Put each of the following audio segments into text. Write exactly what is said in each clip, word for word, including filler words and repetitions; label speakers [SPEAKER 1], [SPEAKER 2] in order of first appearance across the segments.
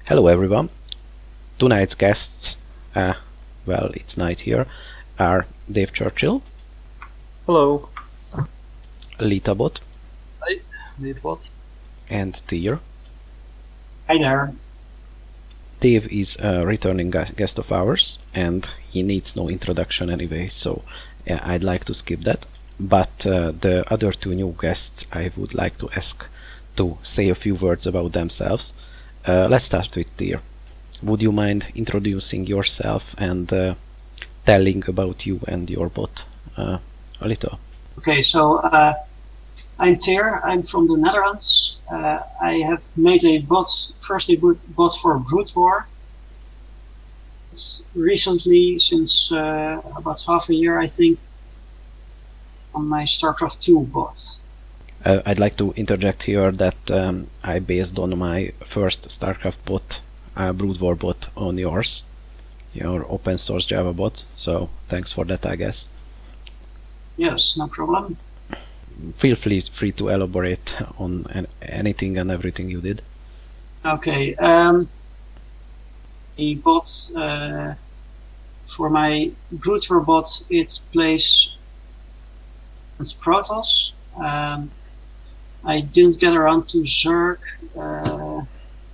[SPEAKER 1] Hello everyone. Tonight's guests, uh, well, it's night here, are Dave Churchill.
[SPEAKER 2] Hello.
[SPEAKER 1] Litabot.
[SPEAKER 2] Hi, Litabot.
[SPEAKER 1] And Tyr.
[SPEAKER 3] Hi there.
[SPEAKER 1] Dave is a returning guest of ours, and he needs no introduction anyway, so uh, I'd like to skip that. But uh, the other two new guests I would like to ask to say a few words about themselves. Uh, let's start with Tyr. Would you mind introducing yourself and uh, telling about you and your bot uh, a little?
[SPEAKER 3] Okay, so uh, I'm Tyr. I'm from the Netherlands. Uh, I have made a bot, first a bot for Brood War. It's recently, since uh, about half a year, I think, on my StarCraft two bot.
[SPEAKER 1] Uh, I'd like to interject here that um, I based on my first StarCraft bot, uh, Brood War bot, on yours, your open source Java bot, so thanks for that, I guess.
[SPEAKER 3] Yes, no problem.
[SPEAKER 1] Feel free, free to elaborate on an, anything and everything you did.
[SPEAKER 3] Okay, um, the bot, uh, for my Brood War bot, it plays Protoss. Um, I didn't get around to Zerg. Uh,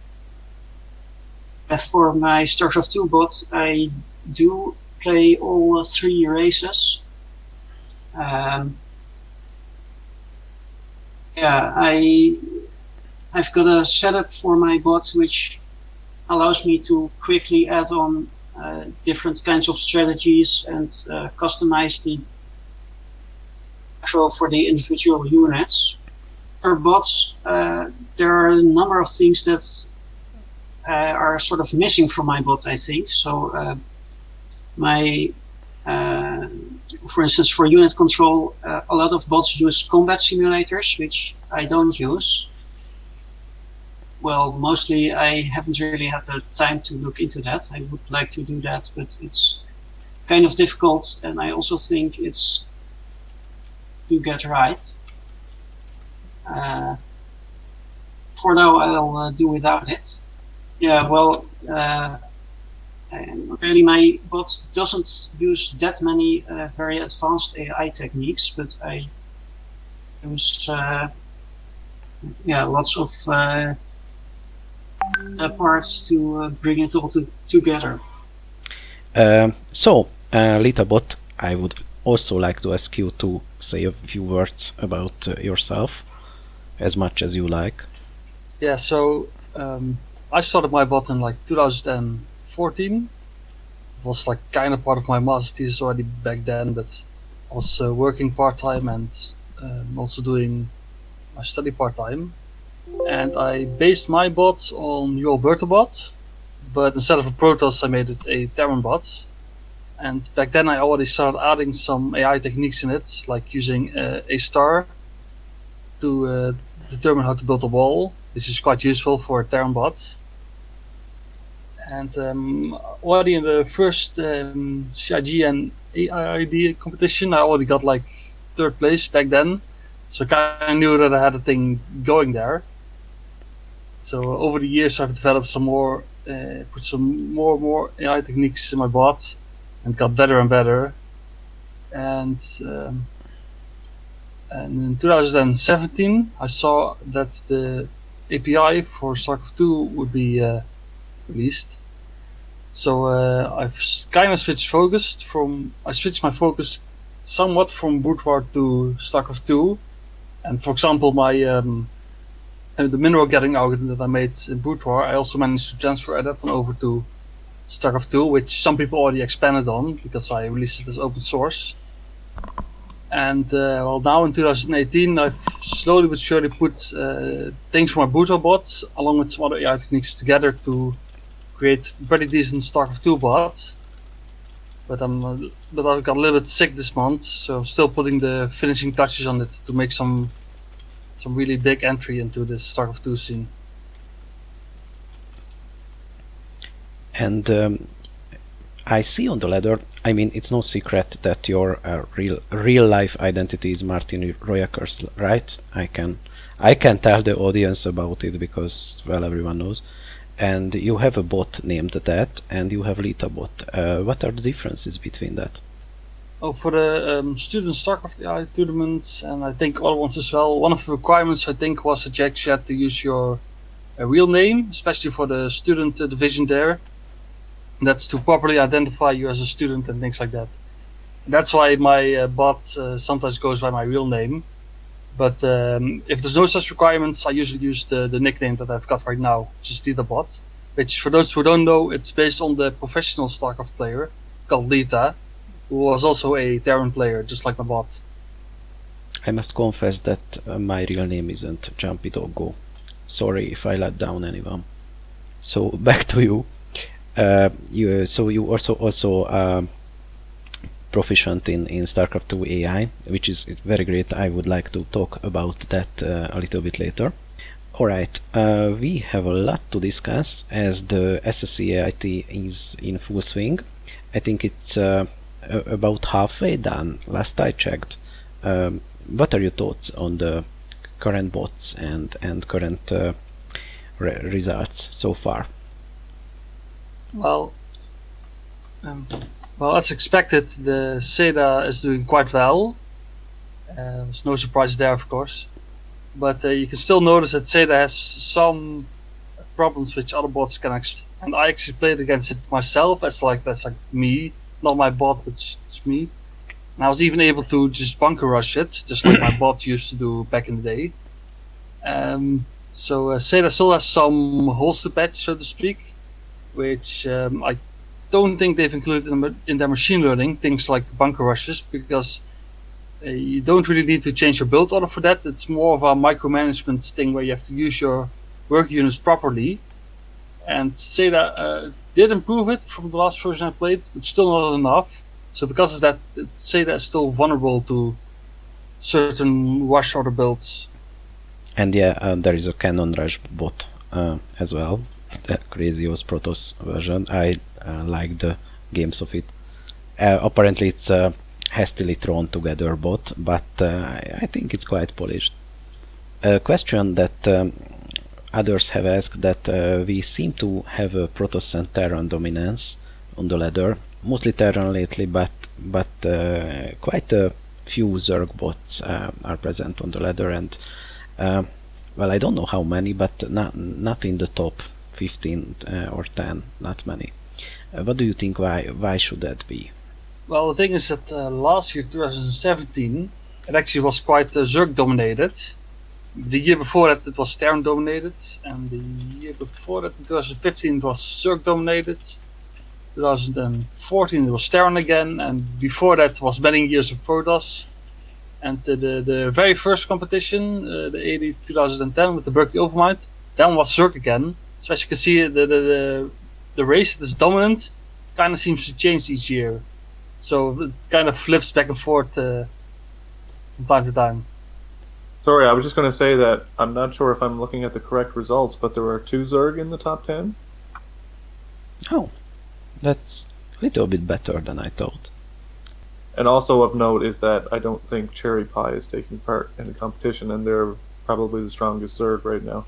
[SPEAKER 3] for my StarCraft two bot, I do play all three races. Um, yeah, I I've got a setup for my bot which allows me to quickly add on uh, different kinds of strategies and uh, customize the control for the individual units. For bots, uh, there are a number of things that uh, are sort of missing from my bot, I think. So, uh, my, uh, for instance, for unit control, uh, a lot of bots use combat simulators, which I don't use. Well, mostly I haven't really had the time to look into that. I would like to do that, but it's kind of difficult, and I also think it's to get right. Uh, for now, I'll uh, do without it. Yeah, well, uh, really, my bot doesn't use that many uh, very advanced A I techniques, but I use uh, yeah lots of uh, uh, parts to uh, bring it all to, together.
[SPEAKER 1] Um, so, uh, Litabot, I would also like to ask you to say a few words about uh, yourself, as much as you like.
[SPEAKER 2] Yeah, so um, I started my bot in like two thousand fourteen. It was like kind of part of my master's thesis already back then, but I was uh, working part-time and um, also doing my study part-time. And I based my bot on UAlberto, but instead of a Protoss I made it a Terran bot. And back then I already started adding some A I techniques in it, like using uh, a star to uh, determine how to build a wall. This is quite useful for a Terran bot. And um, already in the first um, C I G and A I D competition, I already got like third place back then. So I kind of knew that I had a thing going there. So over the years I've developed some more, uh, put some more and more A I techniques in my bot, and got better and better. And um, and in two thousand seventeen I saw that the A P I for StarCraft two would be uh, released. So uh, I've kind of switched focus from I switched my focus somewhat from Brood War to StarCraft two. And for example, my um, the mineral getting algorithm that I made in Brood War, I also managed to transfer that one over to StarCraft two, which some people already expanded on because I released it as open source. And uh, well, now in two thousand eighteen, I've slowly but surely put uh, things from my Brood War bot along with some other A I techniques together to create a pretty decent StarCraft two bot. But I'm, uh, but I got a little bit sick this month, so I'm still putting the finishing touches on it to make some, some really big entry into this StarCraft two scene.
[SPEAKER 1] And um, I see on the ladder, I mean, it's no secret that your uh, real real life identity is Martin Rojakers, right? I can I can tell the audience about it because, well, everyone knows. And you have a bot named that, and you have LitaBot. Uh, what are the differences between that?
[SPEAKER 2] Oh, for the um, student StarCraft A I tournaments, and I think other ones as well, one of the requirements I think was that you actually had to use your uh, real name, especially for the student uh, division there. And that's to properly identify you as a student and things like that. And that's why my uh, bot uh, sometimes goes by my real name. But um, if there's no such requirements, I usually use the, the nickname that I've got right now, which is LitaBot. Which, for those who don't know, it's based on the professional StarCraft player called Lita, who was also a Terran player, just like my bot.
[SPEAKER 1] I must confess that uh, my real name isn't Jumpy Doggo. Sorry if I let down anyone. So back to you. Uh, you so you also also uh, proficient in, in StarCraft two A I, which is very great. I would like to talk about that uh, a little bit later. Alright, uh, we have a lot to discuss as the S S C A I T is in full swing. I think it's uh, about halfway done, last I checked. Um, what are your thoughts on the current bots and, and current uh, re results so far?
[SPEAKER 2] Well, um, well, as expected, the SEDA is doing quite well. Uh, there's no surprise there, of course. But uh, you can still notice that SEDA has some problems which other bots can expect. And I actually played against it myself. As like that's like me, not my bot, but it's, it's me. And I was even able to just bunker rush it, just like my bot used to do back in the day. Um, so uh, SEDA still has some holes to patch, so to speak, which um, I don't think they've included in, in their machine learning, things like bunker rushes, because uh, you don't really need to change your build order for that. It's more of a micromanagement thing where you have to use your work units properly. And SEDA uh, did improve it from the last version I played, but still not enough. So because of that, SEDA is still vulnerable to certain rush order builds.
[SPEAKER 1] And yeah, uh, there is a Cannon Rush bot uh, as well. The Crazios Protoss version. I uh, like the games of it. Uh, apparently it's a hastily thrown together bot, but uh, I think it's quite polished. A question that um, others have asked, that uh, we seem to have a Protoss and Terran dominance on the ladder, mostly Terran lately, but but uh, quite a few Zerg bots uh, are present on the ladder, and uh, well, I don't know how many, but not not in the top fifteen uh, or ten, not many. Uh, what do you think? Why why should that be?
[SPEAKER 2] Well, the thing is that uh, last year, twenty seventeen, it actually was quite uh, Zerg dominated. The year before that, it was Terran dominated, and the year before that, in twenty fifteen, it was Zerg dominated. twenty fourteen, it was Terran again, and before that was many years of Protoss. And uh, the the very first competition, uh, the A D twenty ten with the Berkeley Overmind, that one was Zerg again. So as you can see, the the the, the race that is dominant kind of seems to change each year. So it kind of flips back and forth uh, from time to time.
[SPEAKER 4] Sorry, I was just going to say that I'm not sure if I'm looking at the correct results, but there are two Zerg in the top ten.
[SPEAKER 1] Oh, that's a little bit better than I thought.
[SPEAKER 4] And also of note is that I don't think Cherry Pie is taking part in the competition, and they're probably the strongest Zerg right now.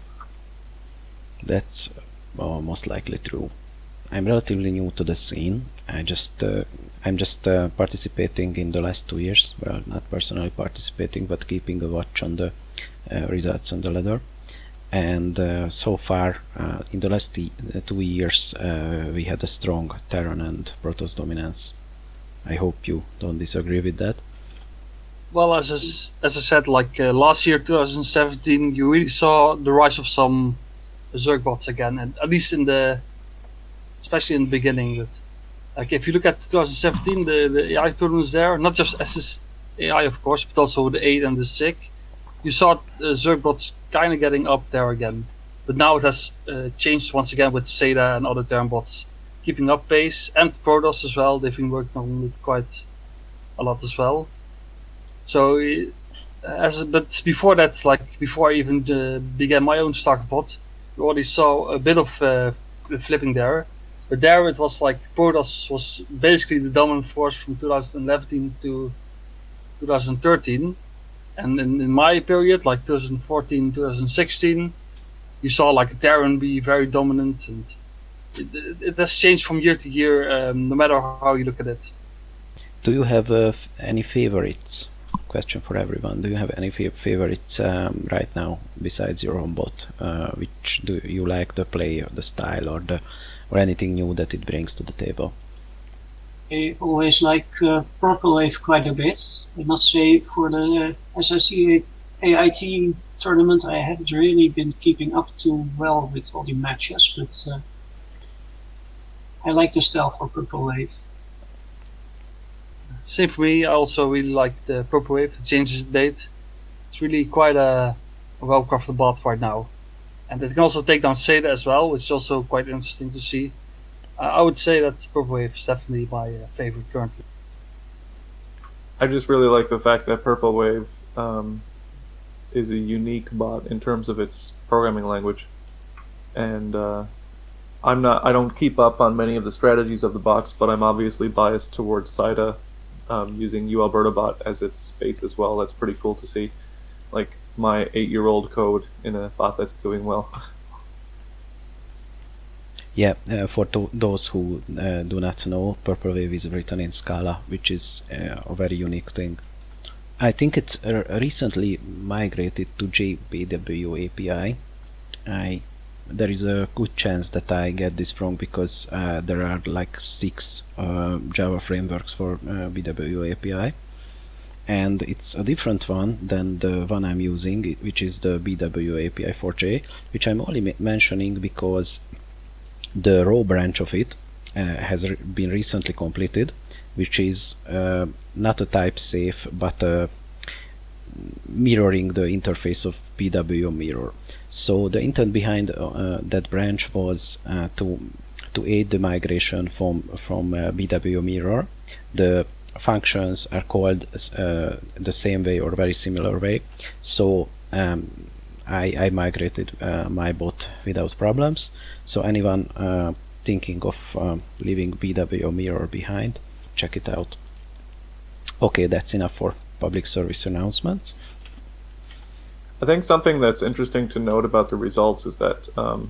[SPEAKER 1] That's uh, most likely true. I'm relatively new to the scene. I just uh, I'm just uh, participating in the last two years. Well, not personally participating, but keeping a watch on the uh, results on the ladder. And uh, so far, uh, in the last t- two years, uh, we had a strong Terran and Protoss dominance. I hope you don't disagree with that.
[SPEAKER 2] Well, as I, as I said, like uh, last year, twenty seventeen, you really saw the rise of some Zerg bots again, and at least in the, especially in the beginning. But like if you look at twenty seventeen, the, the A I tournaments there, not just S S A I of course, but also the eight and the six, you saw uh, Zerg bots kind of getting up there again. But now it has uh, changed once again with SEDA and other Terran bots keeping up pace, and Protoss as well. They've been working on it quite a lot as well. So, uh, as but before that, like before I even uh, began my own StarCraft bot, we already saw a bit of uh, flipping there. But there it was like Protoss was basically the dominant force from twenty eleven to twenty thirteen, and in, in my period, like twenty fourteen, twenty sixteen, you saw like Darren be very dominant, and it, it, it has changed from year to year, um, no matter how you look at it.
[SPEAKER 1] Do you have uh, f- any favorites? Question for everyone. Do you have any fa- favorites um, right now besides your own bot? Uh, which do you like the play, or the style, or the or anything new that it brings to the table?
[SPEAKER 3] I always like uh, Purple Wave quite a bit. I must say, for the S I C A I T tournament, I haven't really been keeping up too well with all the matches, but uh, I like the style for Purple Wave.
[SPEAKER 2] Same for me. I also really like the Purple Wave. It changes the date. It's really quite a, a well-crafted bot right now, and it can also take down Seda as well, which is also quite interesting to see. Uh, I would say that Purple Wave is definitely my uh, favorite currently.
[SPEAKER 4] I just really like the fact that Purple Wave um, is a unique bot in terms of its programming language, and uh, I'm not. I don't keep up on many of the strategies of the bots, but I'm obviously biased towards Seda, um, using UAlbertabot as its base as well. That's pretty cool to see, like my eight-year-old code in a bot that's doing well.
[SPEAKER 1] Yeah, uh, for to- those who uh, do not know, Purple Wave is written in Scala, which is uh, a very unique thing. I think it's uh, recently migrated to J P W A P I. I there is a good chance that I get this wrong, because uh, there are like six uh, Java frameworks for uh, B W A P I, and it's a different one than the one I'm using, which is the B W A P I four J, which I'm only ma- mentioning because the raw branch of it uh, has re- been recently completed, which is uh, not a type safe, but uh, mirroring the interface of P W Mirror. So the intent behind uh, that branch was uh, to to aid the migration from from uh, B W Mirror. The functions are called uh, the same way or very similar way. So um, I, I migrated uh, my bot without problems. So anyone uh, thinking of um, leaving B W Mirror behind, check it out. Okay, that's enough for public service announcements.
[SPEAKER 4] I think something that's interesting to note about the results is that um,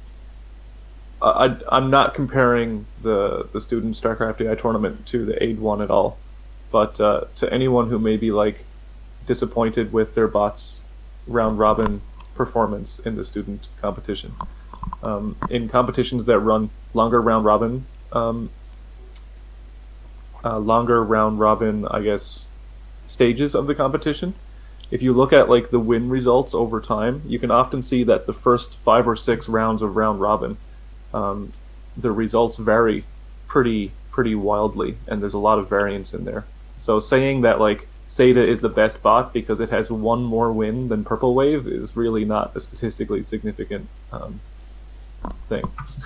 [SPEAKER 4] I, I'm not comparing the, the student StarCraft A I tournament to the A I D one at all, but uh, to anyone who may be like disappointed with their bot's round robin performance in the student competition. Um, in competitions that run longer round robin, um, uh, longer round robin, I guess, stages of the competition, if you look at like the win results over time, you can often see that the first five or six rounds of round robin, um, the results vary pretty pretty wildly, and there's a lot of variance in there. So saying that like Seda is the best bot because it has one more win than Purple Wave is really not a statistically significant um, thing.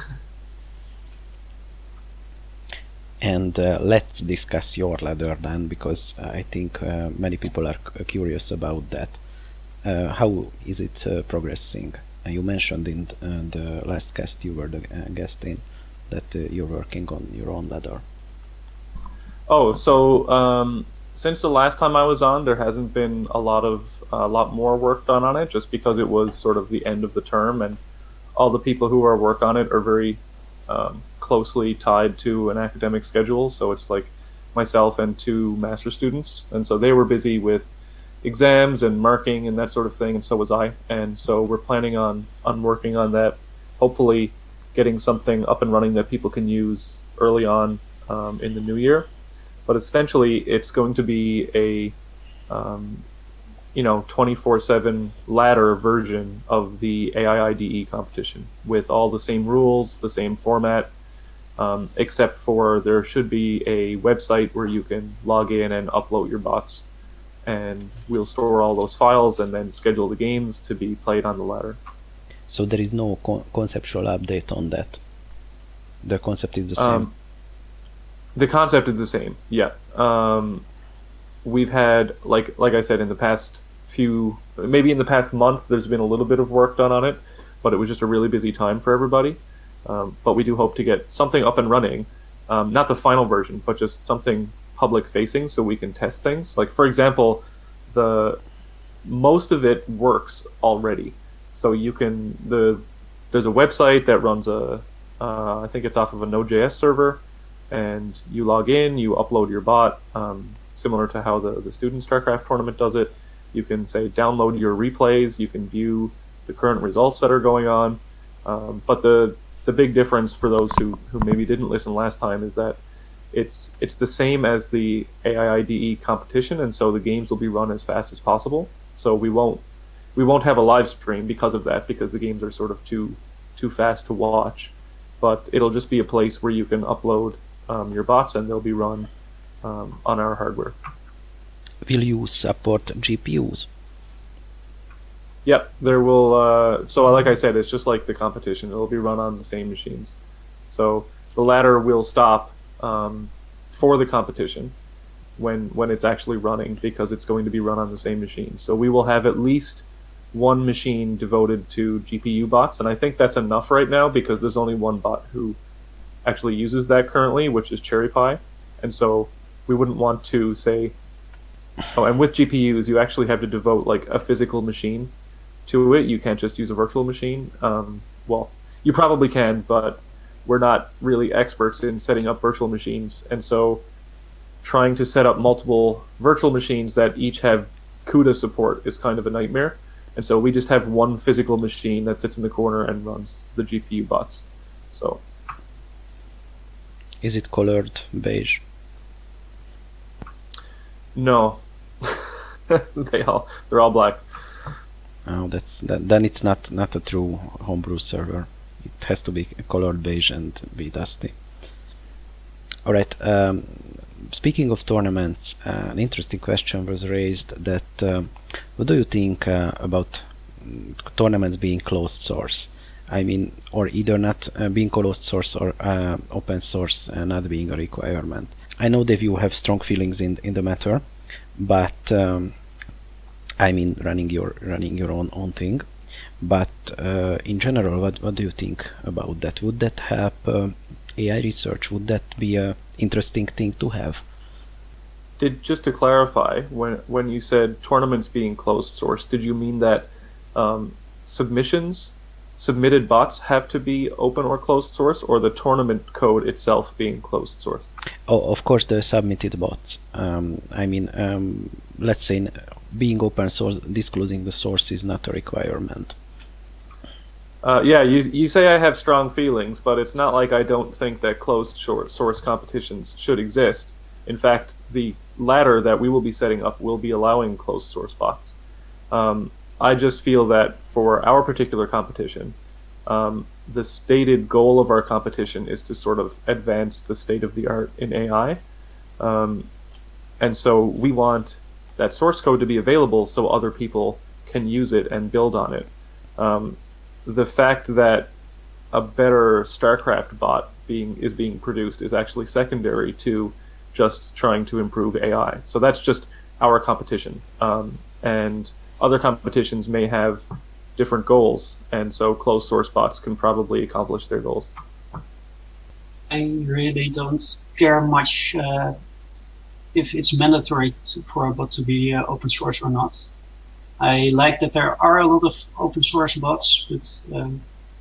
[SPEAKER 1] And uh, let's discuss your ladder then, because uh, I think uh, many people are c- curious about that. Uh, how is it uh, progressing? Uh, you mentioned in th- uh, the last cast you were the uh, guest in that uh, you're working on your own ladder.
[SPEAKER 4] Oh, so um, since the last time I was on, there hasn't been a lot of a lot more work done on it, just because it was sort of the end of the term, and all the people who are work on it are very um, closely tied to an academic schedule. So it's like myself and two master students, and so they were busy with exams and marking and that sort of thing, and so was I. And so we're planning on on working on that, hopefully getting something up and running that people can use early on um, in the new year. But essentially, it's going to be a um, you know twenty-four seven ladder version of the A I I D E competition with all the same rules, the same format, um, except for there should be a website where you can log in and upload your bots, and we'll store all those files and then schedule the games to be played on the ladder.
[SPEAKER 1] So there is no co- conceptual update on that. The concept is the same.
[SPEAKER 4] Um, the concept is the same, yeah. Um, we've had, like like I said, in the past few, maybe in the past month, there's been a little bit of work done on it, but it was just a really busy time for everybody. Um, but we do hope to get something up and running, um, not the final version, but just something public facing so we can test things. Like, for example, the most of it works already. So you can the there's a website that runs a uh, I think it's off of a Node.js server, and you log in, you upload your bot, um, similar to how the the student StarCraft tournament does it. You can say download your replays, you can view the current results that are going on. Um, but the the big difference for those who, who maybe didn't listen last time is that it's it's the same as the A I I D E competition, and so the games will be run as fast as possible. So we won't we won't have a live stream because of that, because the games are sort of too too fast to watch. But it'll just be a place where you can upload um, your bots, and they'll be run um, on our hardware.
[SPEAKER 1] Will you support G P Us?
[SPEAKER 4] Yep, there will. Uh, so, like I said, it's just like the competition. It'll be run on the same machines. So the ladder will stop um, for the competition when when it's actually running, because it's going to be run on the same machines. So we will have at least one machine devoted to G P U bots, and I think that's enough right now, because there's only one bot who actually uses that currently, which is CherryPy. And so we wouldn't want to say, oh, and with G P Us, you actually have to devote like a physical machine to it. You can't just use a virtual machine. Um, well, you probably can, but we're not really experts in setting up virtual machines. And so trying to set up multiple virtual machines that each have CUDA support is kind of a nightmare. And so we just have one physical machine that sits in the corner and runs the G P U bots. So,
[SPEAKER 1] is it colored beige?
[SPEAKER 4] No, they all they're all black.
[SPEAKER 1] Oh, that's that, then it's not not a true homebrew server. It has to be colored beige and be dusty. All right. Um, speaking of tournaments, uh, an interesting question was raised that uh, what do you think uh, about tournaments being closed source? I mean, or either not uh, being closed source or uh, open source uh, not being a requirement. I know that you have strong feelings in in the matter, but um, I mean running your running your own own thing. But uh, in general, what what do you think about that? Would that help uh, A I research? Would that be a interesting thing to have?
[SPEAKER 4] Did just to clarify, when when you said tournaments being closed source, did you mean that um, submissions, submitted bots have to be open or closed source, or the tournament code itself being closed source?
[SPEAKER 1] Oh, of course, the submitted bots. Um, I mean, um, let's say being open source, disclosing the source is not a requirement.
[SPEAKER 4] Uh, yeah, you you say I have strong feelings, but it's not like I don't think that closed source competitions should exist. In fact, the ladder that we will be setting up will be allowing closed source bots. Um, I just feel that for our particular competition, um, the stated goal of our competition is to sort of advance the state of the art in A I. Um, and so we want that source code to be available so other people can use it and build on it. Um, the fact that a better StarCraft bot being is being produced is actually secondary to just trying to improve A I. So that's just our competition. Um, and other competitions may have different goals, and so closed source bots can probably accomplish their goals.
[SPEAKER 3] I really don't care much uh, if it's mandatory to, for a bot to be uh, open source or not. I like that there are a lot of open source bots, but um,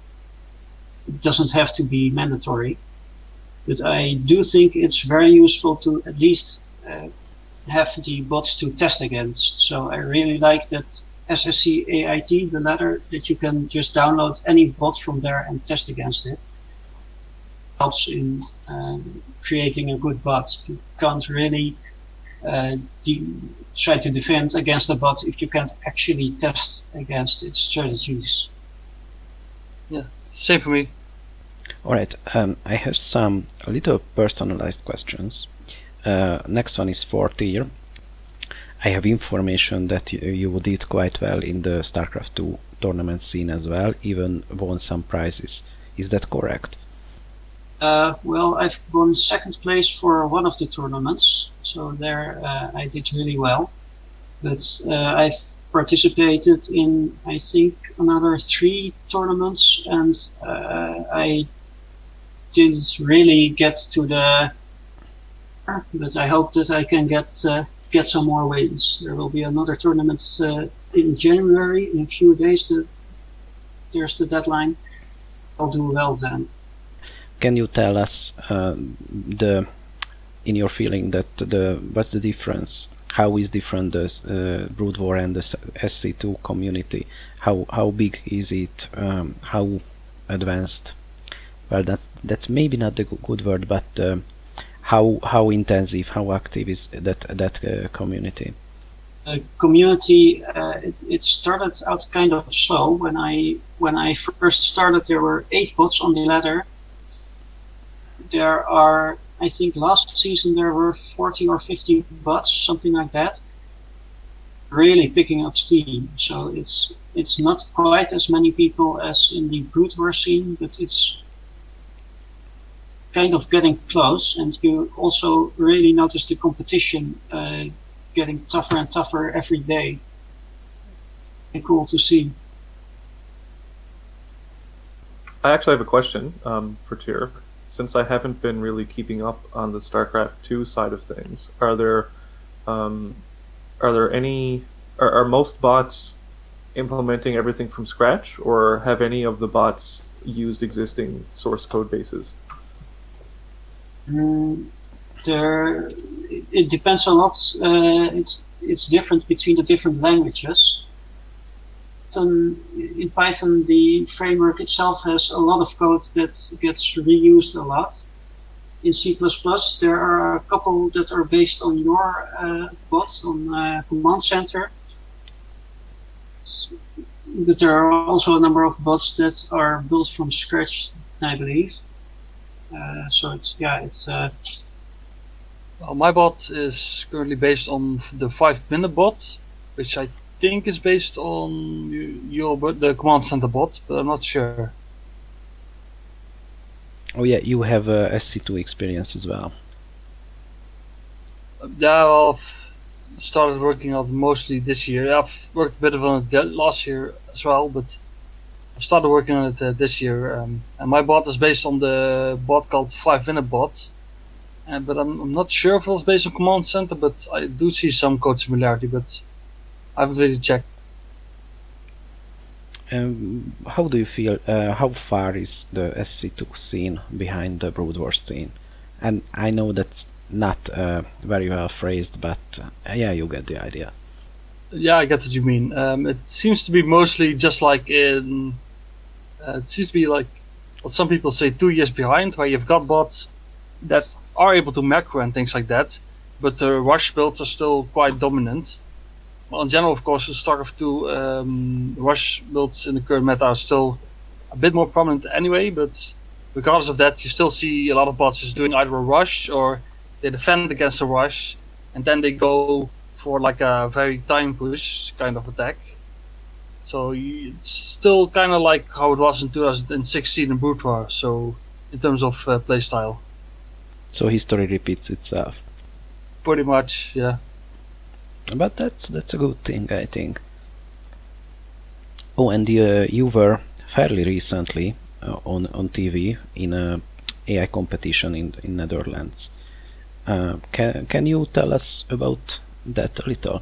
[SPEAKER 3] it doesn't have to be mandatory. But I do think it's very useful to at least uh, have the bots to test against. So I really like that S S C A I T, the ladder, that you can just download any bot from there and test against it. Helps in um, creating a good bot. You can't really uh, try to defend against a bot if you can't actually test against its strategies.
[SPEAKER 2] Yeah, same for me.
[SPEAKER 1] Alright, um, I have some a little personalized questions. Uh, next one is for Tyr. I have information that you, you did quite well in the StarCraft two tournament scene as well, even won some prizes. Is that correct?
[SPEAKER 3] Uh, well, I've won second place for one of the tournaments, so there uh, I did really well. But uh, I've participated in, I think, another three tournaments, and uh, I didn't really get to the... But I hope that I can get uh, get some more wins. There will be another tournament uh, in January, in a few days, the there's the deadline, I'll do well then.
[SPEAKER 1] Can you tell us uh, the, in your feeling, that the what's the difference? How is different the uh, Brood War and the S C two community? How how big is it? Um, how advanced? Well, that's that's maybe not the good word, but uh, how how intensive, how active is that that uh, community?
[SPEAKER 3] The community uh, it, it started out kind of slow. When I when I first started, there were eight bots on the ladder. There are, I think, last season there were forty or fifty bots, something like that. Really picking up steam. So it's it's not quite as many people as in the Brood War scene, but it's kind of getting close. And you also really notice the competition uh, getting tougher and tougher every day. And cool to see.
[SPEAKER 4] I actually have a question um, for Tyr. Since I haven't been really keeping up on the StarCraft two side of things, are there um, are there any are, are most bots implementing everything from scratch, or have any of the bots used existing source code bases?
[SPEAKER 3] Mm, there, it, it depends a lot. Uh, it's it's different between the different languages. Um, in Python, the framework itself has a lot of code that gets reused a lot. In C plus plus, there are a couple that are based on your uh, bot, on uh, Command Center. But there are also a number of bots that are built from scratch, I believe. Uh, so it's, yeah, it's... Uh,
[SPEAKER 2] Well, my bot is currently based on the five minute bot, which I think is based on your the Command Center bot, but I'm not sure.
[SPEAKER 1] Oh yeah, you have a S C two experience as well.
[SPEAKER 2] Yeah, well, I've started working on it mostly this year. I've worked a bit on it last year as well, but I started working on it uh, this year. Um, and my bot is based on the bot called five minute bot. And, but I'm, I'm not sure if it was based on Command Center, but I do see some code similarity, but I haven't really checked.
[SPEAKER 1] Um, how do you feel, uh, how far is the S C two scene behind the Brood War scene? And I know that's not uh, very well phrased, but uh, yeah, you get the idea.
[SPEAKER 2] Yeah, I get what you mean. Um, it seems to be mostly just like in... Uh, it seems to be like what some people say two years behind, where you've got bots that are able to macro and things like that, but the rush builds are still quite dominant. Well, in general, of course, the StarCraft two um, rush builds in the current meta are still a bit more prominent anyway, but regardless of that, you still see a lot of bots just doing either a rush or they defend against a rush, and then they go for like a very time push kind of attack. So it's still kind of like how it was in two thousand sixteen in Brood War, so in terms of uh, playstyle.
[SPEAKER 1] So history repeats itself.
[SPEAKER 2] Pretty much, yeah.
[SPEAKER 1] But that's that's a good thing, I think. Oh, and uh, you were fairly recently uh, on on T V in a A I competition in in Netherlands. Uh, can can you tell us about that a little?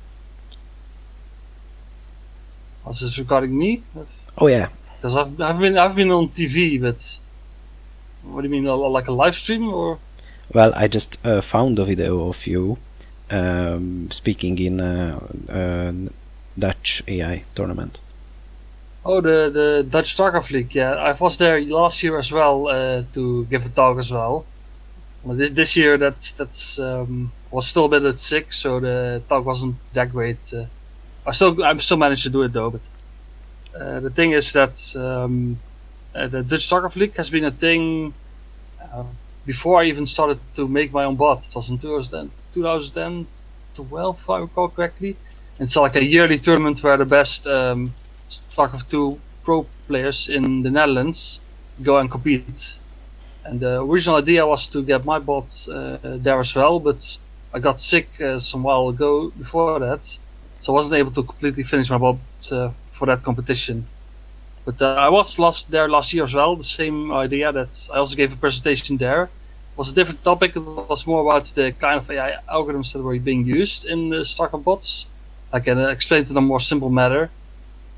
[SPEAKER 2] Was this regarding me?
[SPEAKER 1] Oh yeah.
[SPEAKER 2] Because I've I've been I've been on T V, but what do you mean, like a live stream or?
[SPEAKER 1] Well, I just uh, found a video of you um, speaking in a, a Dutch A I tournament.
[SPEAKER 2] Oh, the the Dutch StarCraft League. Yeah, I was there last year as well uh, to give a talk as well. Well, this this year that that's um, was still a bit sick, so the talk wasn't that great. Uh, I still I still managed to do it though. But uh, the thing is that um, uh, the Dutch StarCraft League has been a thing uh, before I even started to make my own bot. It was in two thousand twelve, if I recall correctly. It's like a yearly tournament where the best um, StarCraft two pro players in the Netherlands go and compete. And the original idea was to get my bot uh, there as well, but I got sick uh, some while ago before that, so I wasn't able to completely finish my bot uh, for that competition. But uh, I was last there last year as well, the same idea that I also gave a presentation there. It was a different topic, it was more about the kind of A I algorithms that were being used in the StarCraft bots. I can uh, explain it in a more simple manner.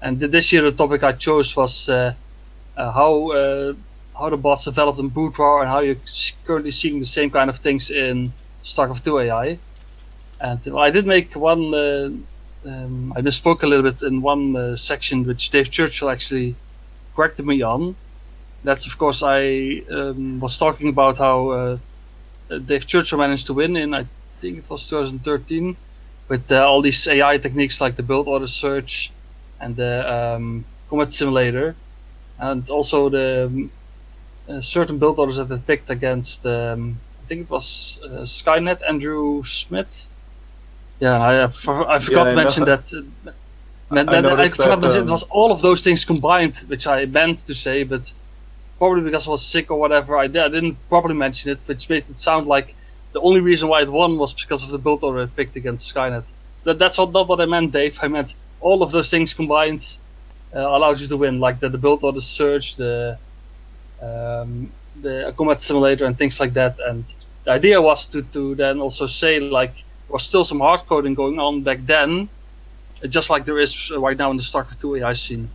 [SPEAKER 2] And th- this year the topic I chose was uh, uh, how uh, how the bots developed in Brood War and how you're s- currently seeing the same kind of things in StarCraft two A I. And well, I did make one. Uh, um, I misspoke a little bit in one uh, section, which Dave Churchill actually corrected me on. That's of course I um, was talking about how uh, Dave Churchill managed to win in I think it was twenty thirteen with uh, all these A I techniques like the build order search and the um, combat simulator, and also the um, uh, certain build orders that they picked against. Um, I think it was uh, Skynet, Andrew Smith. Yeah, I, I, for, I forgot
[SPEAKER 4] Yeah,
[SPEAKER 2] to
[SPEAKER 4] I
[SPEAKER 2] mention
[SPEAKER 4] know.
[SPEAKER 2] that. Uh, man,
[SPEAKER 4] I
[SPEAKER 2] I, I
[SPEAKER 4] noticed
[SPEAKER 2] forgot to
[SPEAKER 4] that,
[SPEAKER 2] mention
[SPEAKER 4] um,
[SPEAKER 2] it was all of those things combined, which I meant to say, but probably because I was sick or whatever, I, I didn't properly mention it, which made it sound like the only reason why it won was because of the build order it picked against Skynet. That, that's what, not what I meant, Dave. I meant all of those things combined uh, allowed you to win, like the, the build order search, the um, the combat simulator, and things like that. And the idea was to, to then also say, like, there was still some hard coding going on back then, just like there is right now in the StarCraft two A I scene.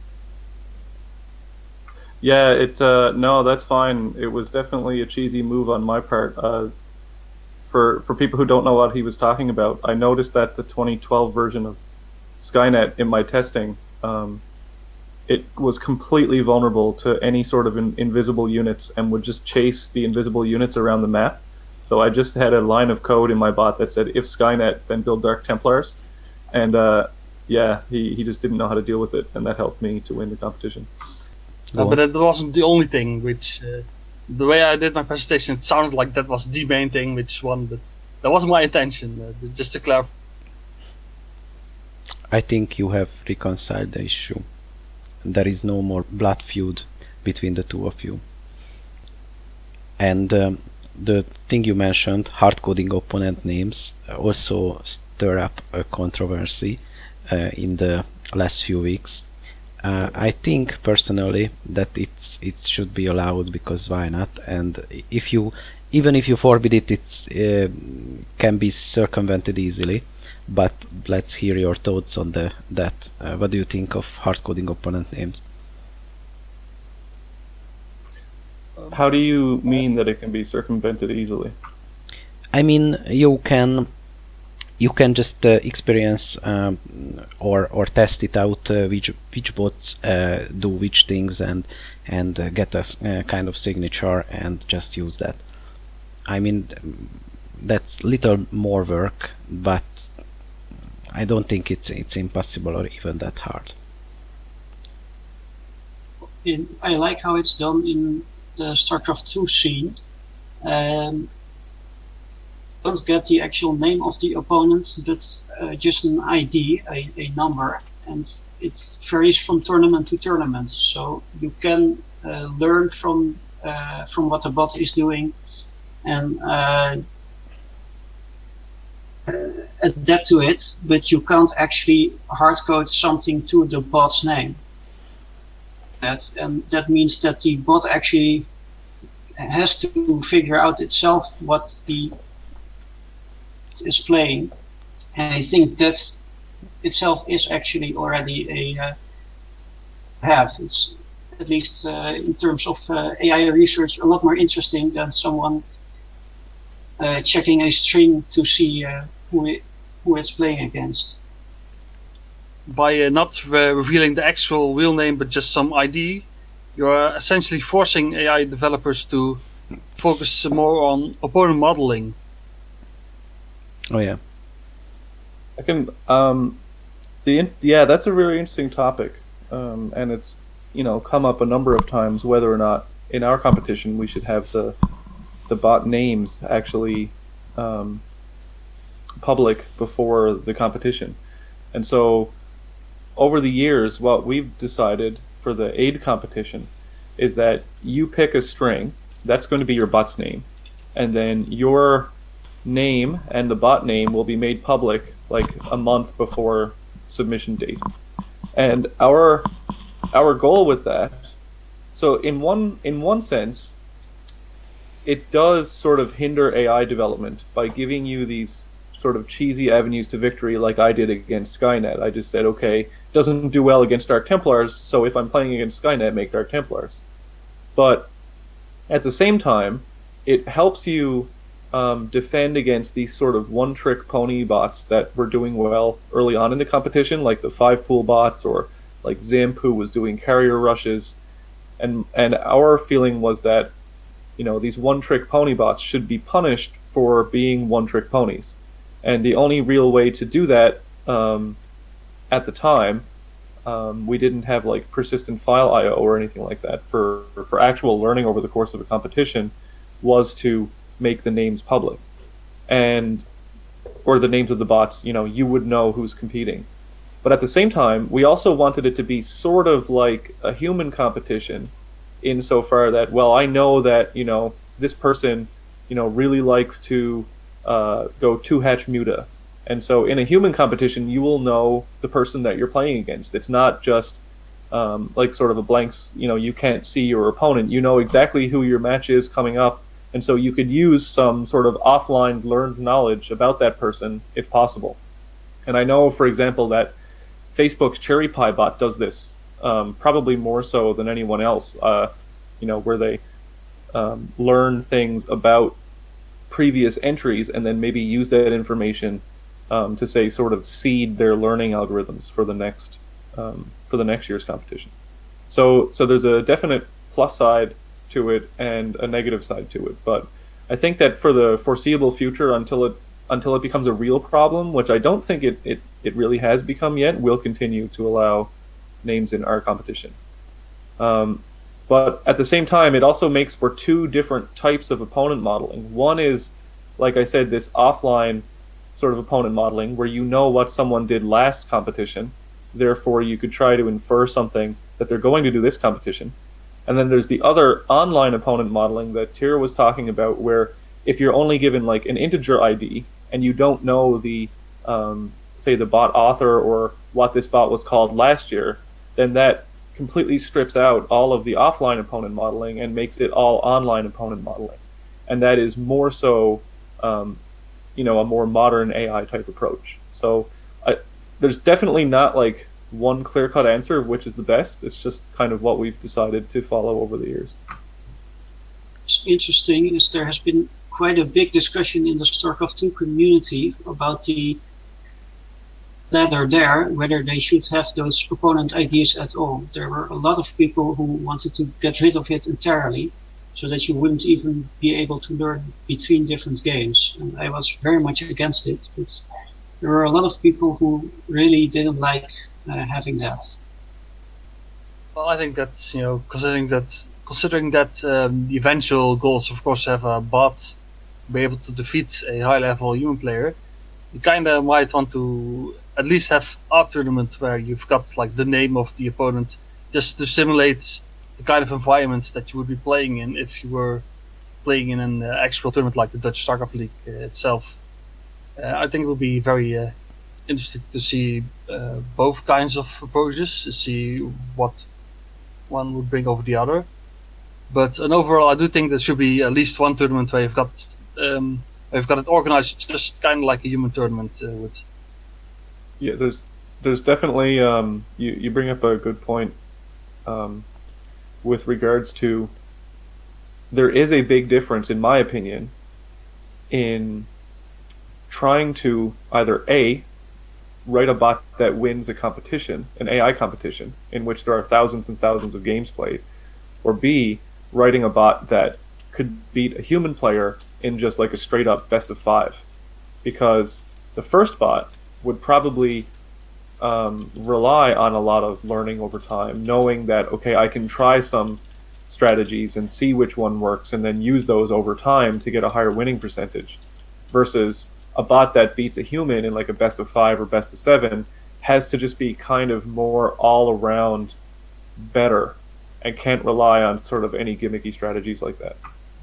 [SPEAKER 4] Yeah, it uh, no, that's fine. It was definitely a cheesy move on my part. Uh, for for people who don't know what he was talking about, I noticed that the twenty twelve version of Skynet in my testing, um, it was completely vulnerable to any sort of in, invisible units and would just chase the invisible units around the map. So I just had a line of code in my bot that said, if Skynet, then build Dark Templars. And uh, yeah, he, he just didn't know how to deal with it, and that helped me to win the competition.
[SPEAKER 2] Uh, but that wasn't the only thing, which, uh, the way I did my presentation, it sounded like that was the main thing which won, but that wasn't my intention, uh, just to clarify.
[SPEAKER 1] I think you have reconciled the issue. There is no more blood feud between the two of you. And um, the thing you mentioned, hard-coding opponent names, uh, also stir up a controversy uh, in the last few weeks. Uh, I think personally that it's it should be allowed, because why not? And if you, even if you forbid it, it's uh, can be circumvented easily. But let's hear your thoughts on the that. Uh, what do you think of hard-coding opponent names?
[SPEAKER 4] How do you mean that it can be circumvented easily?
[SPEAKER 1] I mean, you can you can just uh, experience um, or or test it out uh, which which bots uh, do which things, and and uh, get a uh, kind of signature and just use that. I mean, that's little more work, but I don't think it's it's impossible or even that hard.
[SPEAKER 3] In, I like how it's done in the StarCraft two scene. Um, don't get the actual name of the opponent, but uh, just an I D, a, a number, and it varies from tournament to tournament. So you can uh, learn from uh, from what the bot is doing and uh, uh, adapt to it, but you can't actually hardcode something to the bot's name. That, and that means that the bot actually has to figure out itself what the is playing, and I think that itself is actually already a uh, have. It's at least uh, in terms of uh, A I research a lot more interesting than someone uh, checking a string to see uh, who it, who it's playing against.
[SPEAKER 2] By uh, not uh, revealing the actual real name but just some I D, you're essentially forcing A I developers to focus more on opponent modeling.
[SPEAKER 1] Oh yeah.
[SPEAKER 4] I can um, the in- yeah, that's a really interesting topic, um, and it's you know come up a number of times whether or not in our competition we should have the the bot names actually um, public before the competition, and so over the years, what we've decided for the aid competition is that you pick a string that's going to be your bot's name, and then your name and the bot name will be made public like a month before submission date. And our our goal with that, so in one in one sense, it does sort of hinder A I development by giving you these sort of cheesy avenues to victory, like I did against Skynet. I just said, okay, doesn't do well against Dark Templars, so if I'm playing against Skynet, make Dark Templars. But at the same time, it helps you um, defend against these sort of one-trick pony bots that were doing well early on in the competition, like the five-pool bots, or like Zimp, who was doing carrier rushes. And and our feeling was that, you know, these one-trick pony bots should be punished for being one-trick ponies. And the only real way to do that, um, at the time, um, we didn't have like persistent file I O or anything like that for for actual learning over the course of a competition, was to make the names public, and or the names of the bots. You know, you would know who's competing. But at the same time, we also wanted it to be sort of like a human competition, insofar that, well, I know that, you know, this person, you know, really likes to uh, go two hatch muta. And so in a human competition, you will know the person that you're playing against. It's not just um, like sort of a blank, you know, you can't see your opponent. You know exactly who your match is coming up. And so you could use some sort of offline learned knowledge about that person if possible. And I know, for example, that Facebook's Cherry Pie bot does this, um, probably more so than anyone else, uh, you know, where they um, learn things about previous entries and then maybe use that information um, to, say, sort of seed their learning algorithms for the next um, for the next year's competition. So, so there's a definite plus side to it and a negative side to it. But I think that for the foreseeable future, until it until it becomes a real problem, which I don't think it, it, it really has become yet, we'll continue to allow names in our competition. Um, but at the same time, it also makes for two different types of opponent modeling. One is, like I said, this offline sort of opponent modeling, where you know what someone did last competition, therefore you could try to infer something that they're going to do this competition. And then there's the other online opponent modeling that Tira was talking about, where if you're only given like an integer I D and you don't know the, um, say, the bot author or what this bot was called last year, then that completely strips out all of the offline opponent modeling and makes it all online opponent modeling. And that is more so, um, you know, a more modern A I type approach. So I, there's definitely not like one clear-cut answer of which is the best. It's just kind of what we've decided to follow over the years.
[SPEAKER 3] What's interesting is there has been quite a big discussion in the StarCraft two community about the ladder there, whether they should have those opponent I Ds at all. There were a lot of people who wanted to get rid of it entirely, so that you wouldn't even be able to learn between different games. And I was very much against it, but there were a lot of people who really didn't like uh, having that.
[SPEAKER 2] Well, I think that's, you know, considering that considering that um, the eventual goal is of course to have a bot be able to defeat a high-level human player, you kind of might want to at least have a tournament where you've got like the name of the opponent, just to simulate the kind of environments that you would be playing in if you were playing in an uh, actual tournament like the Dutch StarCraft League uh, itself. Uh, I think it will be very uh, interesting to see uh, both kinds of approaches, to see what one would bring over the other. But and overall, I do think there should be at least one tournament where you've got um, where you've got it organized just kind of like a human tournament uh, would.
[SPEAKER 4] Yeah, there's there's definitely um, you you bring up a good point um, with regards to there is a big difference, in my opinion, in trying to either A, write a bot that wins a competition, an A I competition, in which there are thousands and thousands of games played, or B, writing a bot that could beat a human player in just like a straight up best of five. Because the first bot would probably um, rely on a lot of learning over time, knowing that, okay, I can try some strategies and see which one works and then use those over time to get a higher winning percentage, versus a bot that beats a human in like a best of five or best of seven has to just be kind of more all around better and can't rely on sort of any gimmicky strategies like that.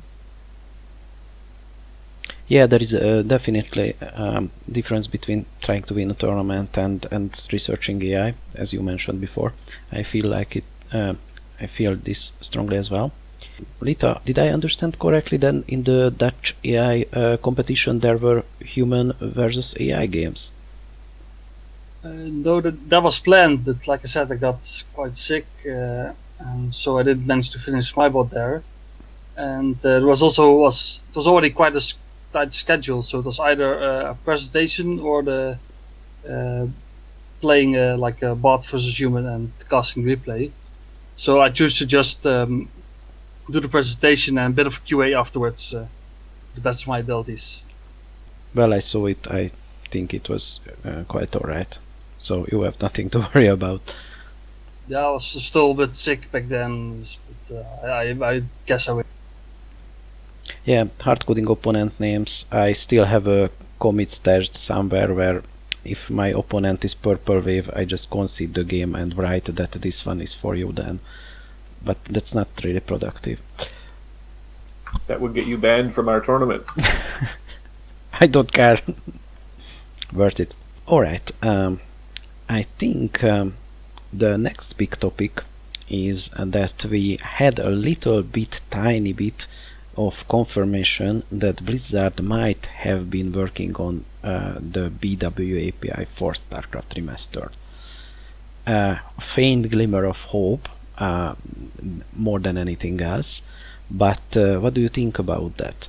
[SPEAKER 1] Yeah, there is a definitely um, difference between trying to win a tournament and, and researching A I, as you mentioned before. I feel like it. Uh, I feel this strongly as well. Rita, did I understand correctly then in the Dutch A I uh, competition there were human versus A I games?
[SPEAKER 2] Uh, no, that, that was planned, but like I said, I got quite sick, uh, and so I didn't manage to finish my bot there. And uh, it was also was it was already quite a s- tight schedule, so it was either uh, a presentation or the uh, playing uh, like a bot versus human and casting replay. So I choose to just um, do the presentation and a bit of Q A afterwards, uh, the best of my abilities.
[SPEAKER 1] Well, I saw it. I think it was uh, quite alright. So you have nothing to worry about.
[SPEAKER 2] Yeah, I was still a bit sick back then, but uh, I, I guess I will.
[SPEAKER 1] Yeah, hardcoding opponent names. I still have a commit stashed somewhere where if my opponent is purple wave, I just concede the game and write that this one is for you then. But that's not really productive.
[SPEAKER 4] That would get you banned from our tournament.
[SPEAKER 1] I don't care. Worth it. Alright, um, I think um, the next big topic is uh, that we had a little bit, tiny bit of confirmation that Blizzard might have been working on uh, the B W A P I for StarCraft Remastered. A faint glimmer of hope, uh, more than anything else, but uh, what do you think about that?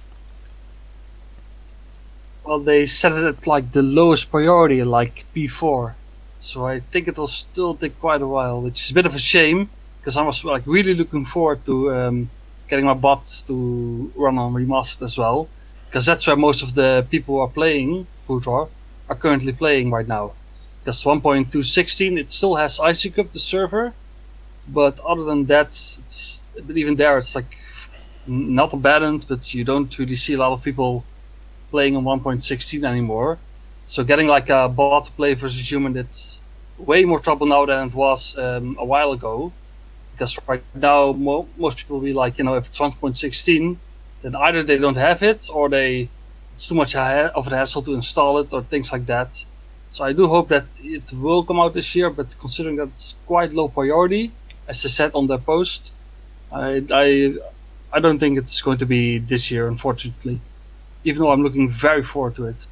[SPEAKER 2] Well, they set it at like the lowest priority, like P four. So I think it will still take quite a while, which is a bit of a shame, because I was like really looking forward to um, getting my bots to run on Remastered as well, because that's where most of the people who are playing Brood War are currently playing right now. Because one point two sixteen, it still has IcyCup, the server, but other than that, it's, but even there, it's like n- not abandoned, but you don't really see a lot of people playing on one point sixteen anymore. So getting like a bot to play versus human, it's way more trouble now than it was um, a while ago. Because right now, mo- most people will be like, you know, if it's one point sixteen, then either they don't have it, or they it's too much ha- of a hassle to install it, or things like that. So I do hope that it will come out this year, but considering that it's quite low priority, as they said on their post, I, I, I don't think it's going to be this year, unfortunately. Even though I'm looking very forward to it.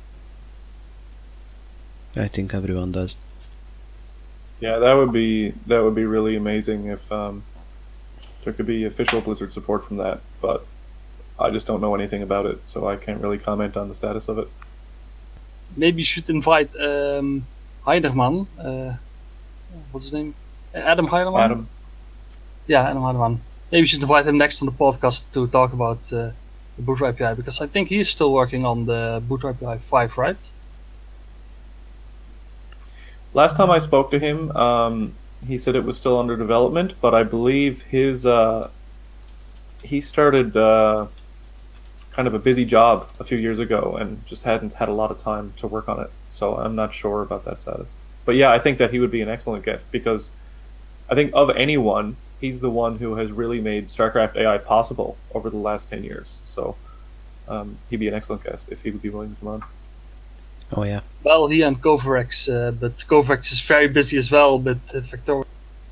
[SPEAKER 1] I think everyone does.
[SPEAKER 4] Yeah, that would be that would be really amazing if um, there could be official Blizzard support from that. But I just don't know anything about it, so I can't really comment on the status of it.
[SPEAKER 2] Maybe you should invite um, Heiderman. Uh, what's his name? Adam Heiderman?
[SPEAKER 4] Adam.
[SPEAKER 2] Yeah, Adam Heiderman. Maybe you should invite him next on the podcast to talk about uh, the Boot A P I, because I think he's still working on the Boot A P I five, right?
[SPEAKER 4] Last time I spoke to him, um, he said it was still under development, but I believe his uh, he started uh, kind of a busy job a few years ago and just hadn't had a lot of time to work on it. So I'm not sure about that status. But yeah, I think that he would be an excellent guest because I think of anyone, he's the one who has really made StarCraft A I possible over the last ten years. So um, he'd be an excellent guest if he would be willing to come on.
[SPEAKER 1] Oh yeah.
[SPEAKER 2] Well, he and Kovarex, uh, but Kovarex is very busy as well, but uh, Victoria.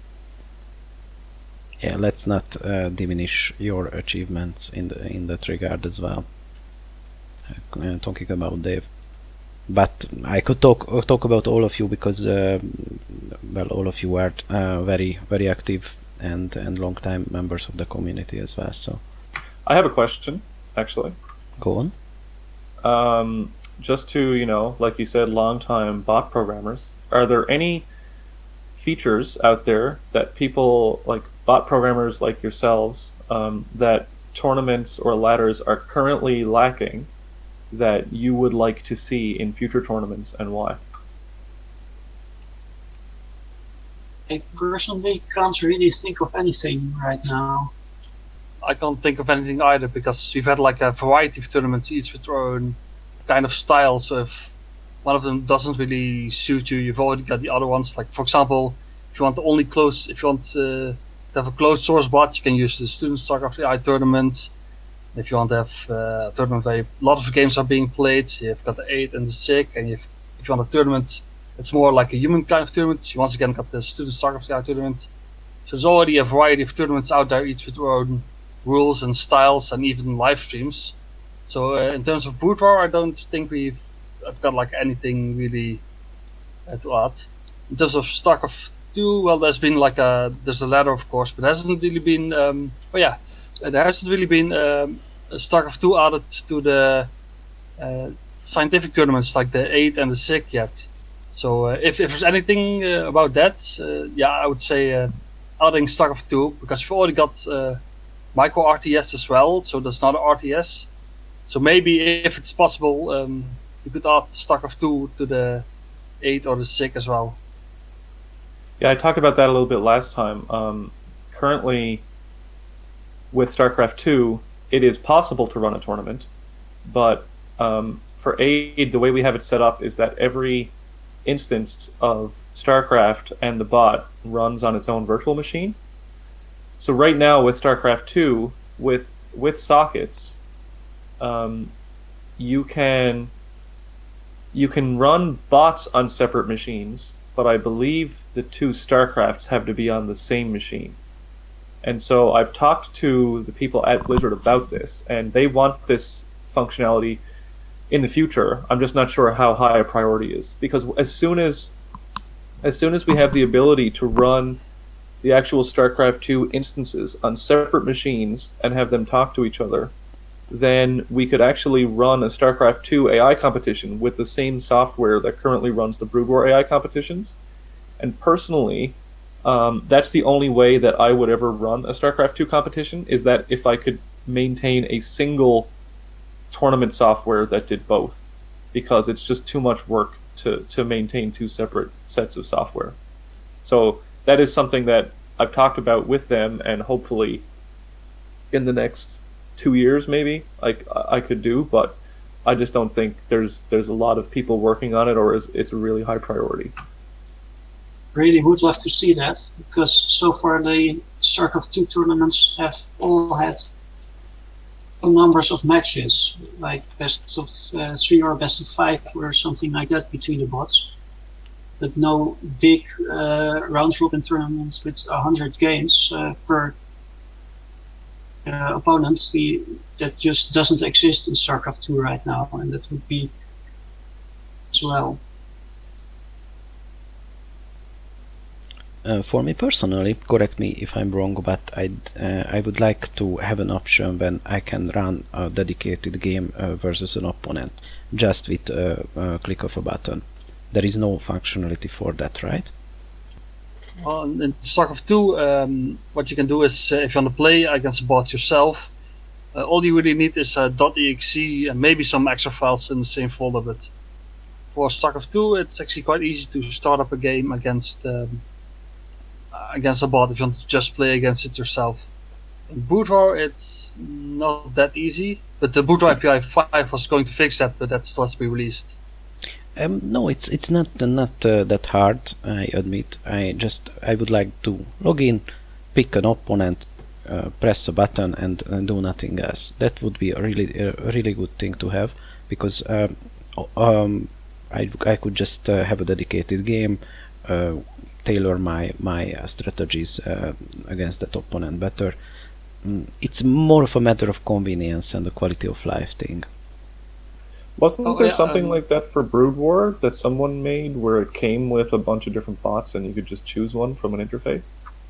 [SPEAKER 1] Yeah, let's not uh, diminish your achievements in the in that regard as well. Uh, talking about Dave, but I could talk uh, talk about all of you because uh, well, all of you are uh, very very active and and long time members of the community as well. So
[SPEAKER 4] I have a question, actually.
[SPEAKER 1] Go on.
[SPEAKER 4] Um, just to, you know, like you said, long-time bot programmers, are there any features out there that people, like bot programmers like yourselves, um, that tournaments or ladders are currently lacking that you would like to see in future tournaments, and why?
[SPEAKER 3] I personally can't really think of anything right now.
[SPEAKER 2] I can't think of anything either, because we've had like a variety of tournaments, each with their own kind of style. So if one of them doesn't really suit you, you've already got the other ones. Like for example, if you want to only close, if you want uh, to have a closed source bot, you can use the Student StarCraft A I tournament. If you want to have uh, a tournament where a lot of games are being played, you've got the eight and the six. And you've, if you want a tournament, it's more like a human kind of tournament, you once again got the Student StarCraft A I tournament. So there's already a variety of tournaments out there, each with their own rules and styles, and even live streams. So uh, in terms of Brood War, I don't think we've I've got like anything really uh, to add. in terms of StarCraft two, well, there's been like a there's a ladder, of course, but there hasn't really been. Um, oh yeah, there hasn't really been um, a StarCraft two added to the uh, scientific tournaments like the eight and the six yet. So uh, if if there's anything uh, about that, uh, yeah, I would say uh, adding StarCraft two, because we've already got uh, micro R T S as well, so there's not an R T S. So maybe if it's possible, um, you could add StarCraft two to the eight or the six as well.
[SPEAKER 4] Yeah, I talked about that a little bit last time. Um, currently, with StarCraft two, it is possible to run a tournament, but um, for eight, the way we have it set up is that every instance of StarCraft and the bot runs on its own virtual machine. So right now with StarCraft two, with with sockets, um, you can you can run bots on separate machines, but I believe the two StarCrafts have to be on the same machine. And so I've talked to the people at Blizzard about this, and they want this functionality in the future. I'm just not sure how high a priority is, because as soon as as soon as we have the ability to run the actual StarCraft two instances on separate machines and have them talk to each other, then we could actually run a StarCraft two A I competition with the same software that currently runs the Brood War A I competitions. And personally, um, that's the only way that I would ever run a StarCraft two competition, is that if I could maintain a single tournament software that did both, because it's just too much work to, to maintain two separate sets of software. So that is something that I've talked about with them, and hopefully in the next two years maybe like I could do, but I just don't think there's there's a lot of people working on it, or is it's a really high priority.
[SPEAKER 3] Really would love to see that, because so far the StarCraft two tournaments have all had numbers of matches, like best of uh, three or best of five or something like that between the bots, but no big uh, round robin tournament with a hundred games uh, per uh, opponent. We, that just doesn't exist in StarCraft two right now, and that would be as well.
[SPEAKER 1] Uh, for me personally, correct me if I'm wrong, but I'd, uh, I would like to have an option when I can run a dedicated game uh, versus an opponent, just with a, a click of a button. There is no functionality for that, right?
[SPEAKER 2] Well, in StarCraft two, um, what you can do is, uh, if you want to play against a bot yourself, uh, all you really need is a .exe and maybe some extra files in the same folder. But for StarCraft two, it's actually quite easy to start up a game against um, against a bot if you want to just play against it yourself. In Brood War, it's not that easy, but the Brood War A P I five was going to fix that, but that still has to be released.
[SPEAKER 1] Um, no, it's it's not uh, not uh, that hard. I admit. I just I would like to log in, pick an opponent, uh, press a button, and, and do nothing else. That would be a really a really good thing to have, because um, um, I I could just uh, have a dedicated game, uh, tailor my my uh, strategies uh, against that opponent better. Mm, it's more of a matter of convenience and a quality of life thing.
[SPEAKER 4] Wasn't
[SPEAKER 2] Oh,
[SPEAKER 4] there
[SPEAKER 2] yeah,
[SPEAKER 4] something
[SPEAKER 2] um,
[SPEAKER 4] like that for Brood War that someone made, where it came with a bunch of different bots and you could just choose one from an interface?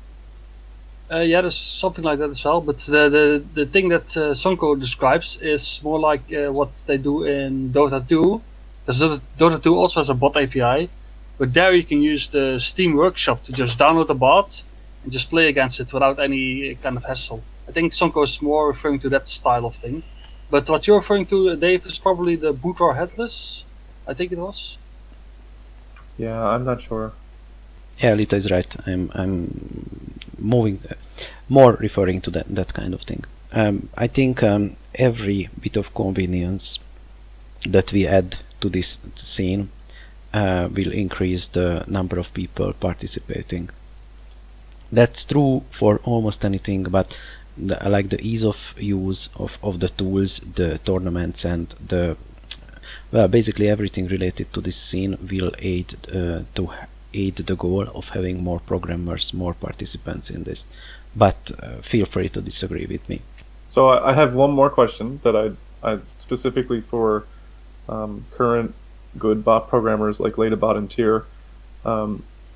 [SPEAKER 2] Uh, yeah, there's something like that as well, but the the, the thing that uh, Sonko describes is more like uh, what they do in Dota two, because Dota, Dota two also has a bot A P I, but there you can use the Steam Workshop to just download a bot and just play against it without any kind of hassle. I think Sonko is more referring to that style of thing. But what you're referring to, Dave, is probably the Brood War Headless, I think it was.
[SPEAKER 4] Yeah, I'm not sure.
[SPEAKER 1] Yeah, Lita is right. I'm I'm moving, uh, more referring to that that kind of thing. Um, I think um, every bit of convenience that we add to this scene uh, will increase the number of people participating. That's true for almost anything, but the, like the ease of use of, of the tools, the tournaments, and the well, basically everything related to this scene will aid uh, to aid the goal of having more programmers, more participants in this. But uh, feel free to disagree with me.
[SPEAKER 4] So I I have one more question that I I specifically for um, current good bot programmers like Ladybot and Tyr. Um,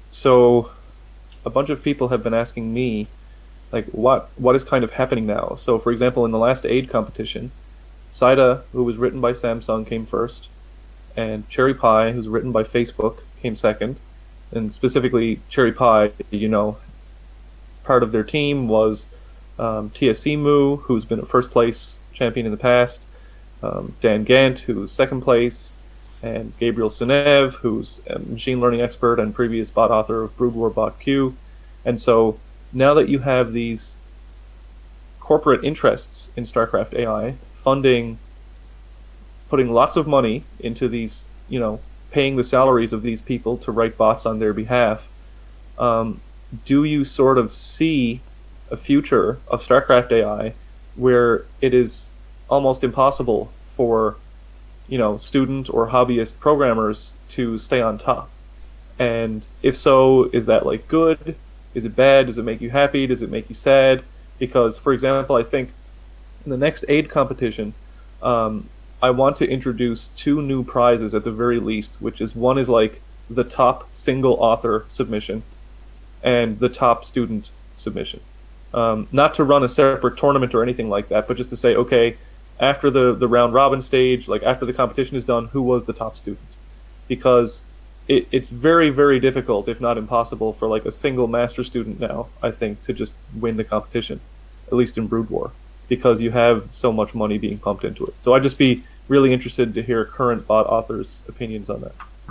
[SPEAKER 4] so a bunch of people have been asking me, like, what what is kind of happening now? So, for example, in the last Aid competition, Saida, who was written by Samsung, came first, and Cherry Pie, who's written by Facebook, came second. And specifically, Cherry Pie, you know, part of their team was um, T S C Mu, who's been a first place champion in the past, um, Dan Gant, who's second place, and Gabriel Sunev, who's a machine learning expert and previous bot author of Brood War Bot Q. And so now that you have these corporate interests in StarCraft A I funding, putting lots of money into these, you know, paying the salaries of these people to write bots on their behalf, um, do you sort of see a future of StarCraft A I where it is almost impossible for, you know, student or hobbyist programmers to stay on top? And if so, is that like good? Is it bad? Does it make you happy? Does it make you sad? Because, for example, I think in the next Aid competition, um, I want to introduce two new prizes at the very least, which is one is like the top single author submission and the top student submission. Um, not to run a separate tournament or anything like that, but just to say, okay, after the, the round robin stage, like after the competition is done, who was the top student? Because it, it's very, very difficult, if not impossible, for like a single master student now, I think, to just win the competition, at least in Brood War, because you have so much money being pumped into it. So I'd just be really interested to hear current bot authors' opinions on that.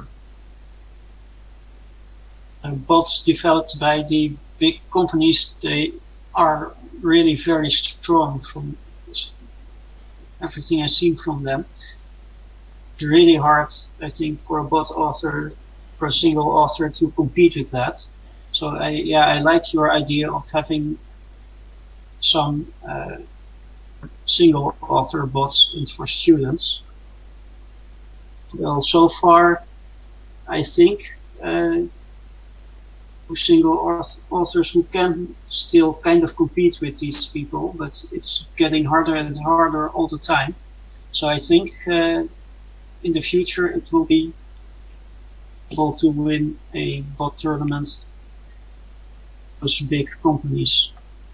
[SPEAKER 3] Uh, bots developed by the big companies, they are really very strong from everything I've seen from them. It's really hard, I think, for a bot author, for a single author to compete with that. So I, yeah, I like your idea of having some uh, single author bots and for students. Well, so far, I think uh, single authors who can still kind of compete with these people, but it's getting harder and harder all the time. So I think uh, in the future it will be able to win a bot tournament those big companies.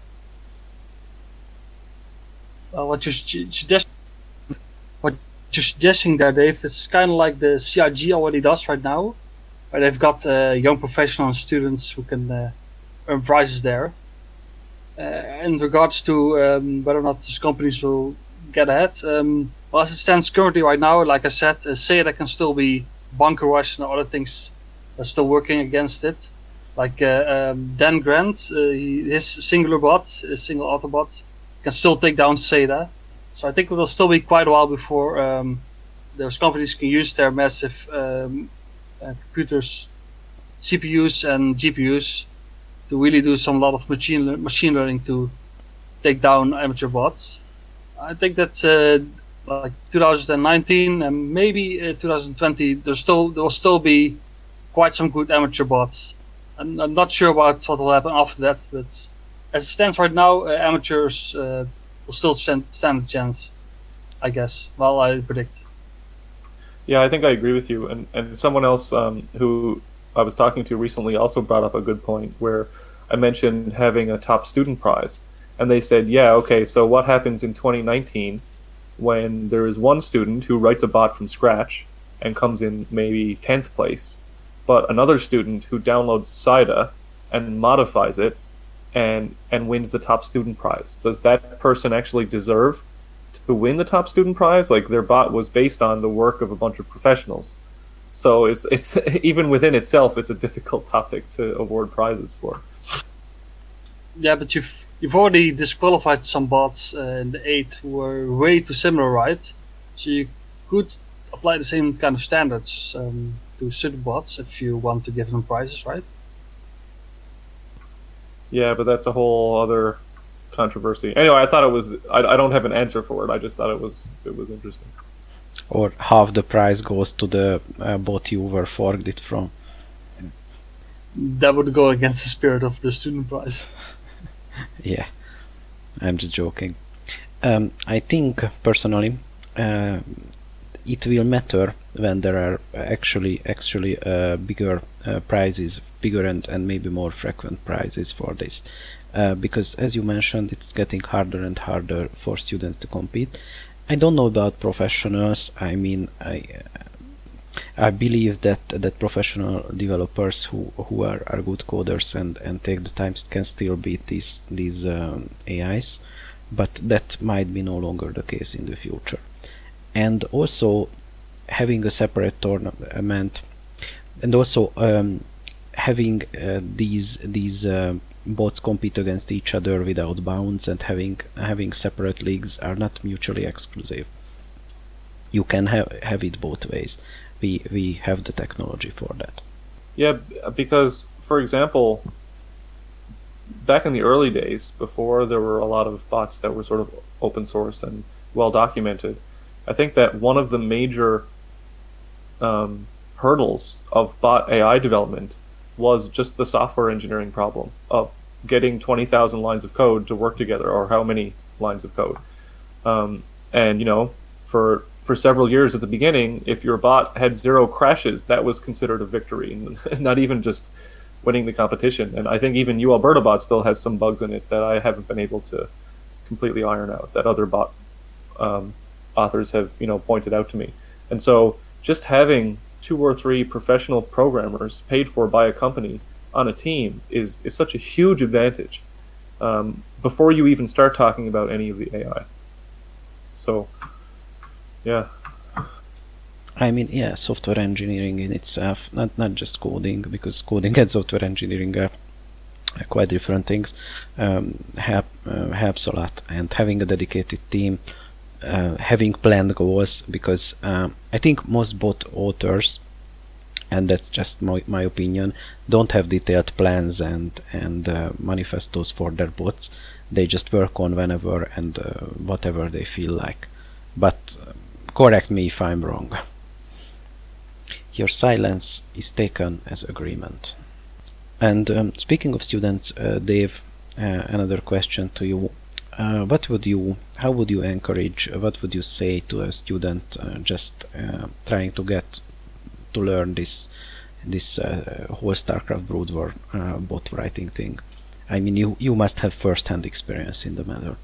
[SPEAKER 2] Well, what you're suggest, what you're suggesting there, Dave, is kind of like the C I G already does right now, where they've got uh, young professional and students who can uh, earn prizes there. Uh, in regards to um, whether or not these companies will get ahead, um, well, as it stands currently right now, like I said, uh, Saida can still be bunker rush and other things are still working against it. Like uh, um, Dan Grant, uh, he, his singular bot, his single auto bot, can still take down Saida. So I think it will still be quite a while before um, those companies can use their massive um, uh, computers, C P Us and G P Us to really do some lot of machine le- machine learning to take down amateur bots. I think that uh, like two thousand nineteen and maybe uh, two thousand twenty, there still there will still be quite some good amateur bots. I'm, I'm not sure about what will happen after that, but as it stands right now, uh, amateurs uh, will still stand, stand a chance, I guess. Well, I predict.
[SPEAKER 4] Yeah, I think I agree with you. And, and someone else um, who I was talking to recently also brought up a good point where I mentioned having a top student prize. And they said, yeah, okay, so what happens in twenty nineteen when there is one student who writes a bot from scratch and comes in maybe tenth place, but another student who downloads Saida and modifies it and and wins the top student prize? Does that person actually deserve to win the top student prize? Like, their bot was based on the work of a bunch of professionals. So it's it's even within itself, it's a difficult topic to award prizes for.
[SPEAKER 2] Yeah, but you've you've already disqualified some bots uh, in the eight who were way too similar, right? So you could apply the same kind of standards um, to certain bots if you want to give them prizes, right?
[SPEAKER 4] Yeah, but that's a whole other controversy. Anyway, I thought it was. I, I don't have an answer for it. I just thought it was it was interesting.
[SPEAKER 1] Or half the prize goes to the uh, bot you were forked it from.
[SPEAKER 2] That would go against the spirit of the student prize.
[SPEAKER 1] Yeah, I'm just joking. Um, I think personally, uh, it will matter when there are actually actually uh, bigger uh, prizes bigger and, and maybe more frequent prizes for this. Uh, because as you mentioned, it's getting harder and harder for students to compete. I don't know about professionals. I mean, I I believe that that professional developers who who are, are good coders and, and take the time can still beat these these um, A Is, but that might be no longer the case in the future. And also having a separate tournament, and also um, having uh, these these uh, bots compete against each other without bounds, and having having separate leagues are not mutually exclusive. You can have have it both ways. We we have the technology for that.
[SPEAKER 4] Yeah, because for example, back in the early days, before there were a lot of bots that were sort of open source and well documented, I think that one of the major um, hurdles of bot A I development was just the software engineering problem of getting twenty thousand lines of code to work together, or how many lines of code. Um, and, you know, for for several years at the beginning, if your bot had zero crashes, that was considered a victory, not even just winning the competition. And I think even UAlbertabot still has some bugs in it that I haven't been able to completely iron out, that other bot um, authors have, you know, pointed out to me. And so just having two or three professional programmers paid for by a company on a team is, is such a huge advantage um, before you even start talking about any of the A I. So, yeah.
[SPEAKER 1] I mean, yeah, software engineering in itself, not not just coding, because coding and software engineering are, are quite different things, um, help, uh, helps a lot. And having a dedicated team, uh, having planned goals, because um, I think most bot authors, and that's just my, my opinion, don't have detailed plans and, and uh, manifestos for their bots. They just work on whenever and uh, whatever they feel like. But uh, correct me if I'm wrong. Your silence is taken as agreement. And um, speaking of students, uh, Dave, uh, another question to you. Uh, what would you, how would you encourage, uh, what would you say to a student uh, just uh, trying to get to learn this this uh, whole StarCraft Brood War uh, bot writing thing? I mean, you, you must have first-hand experience in the matter.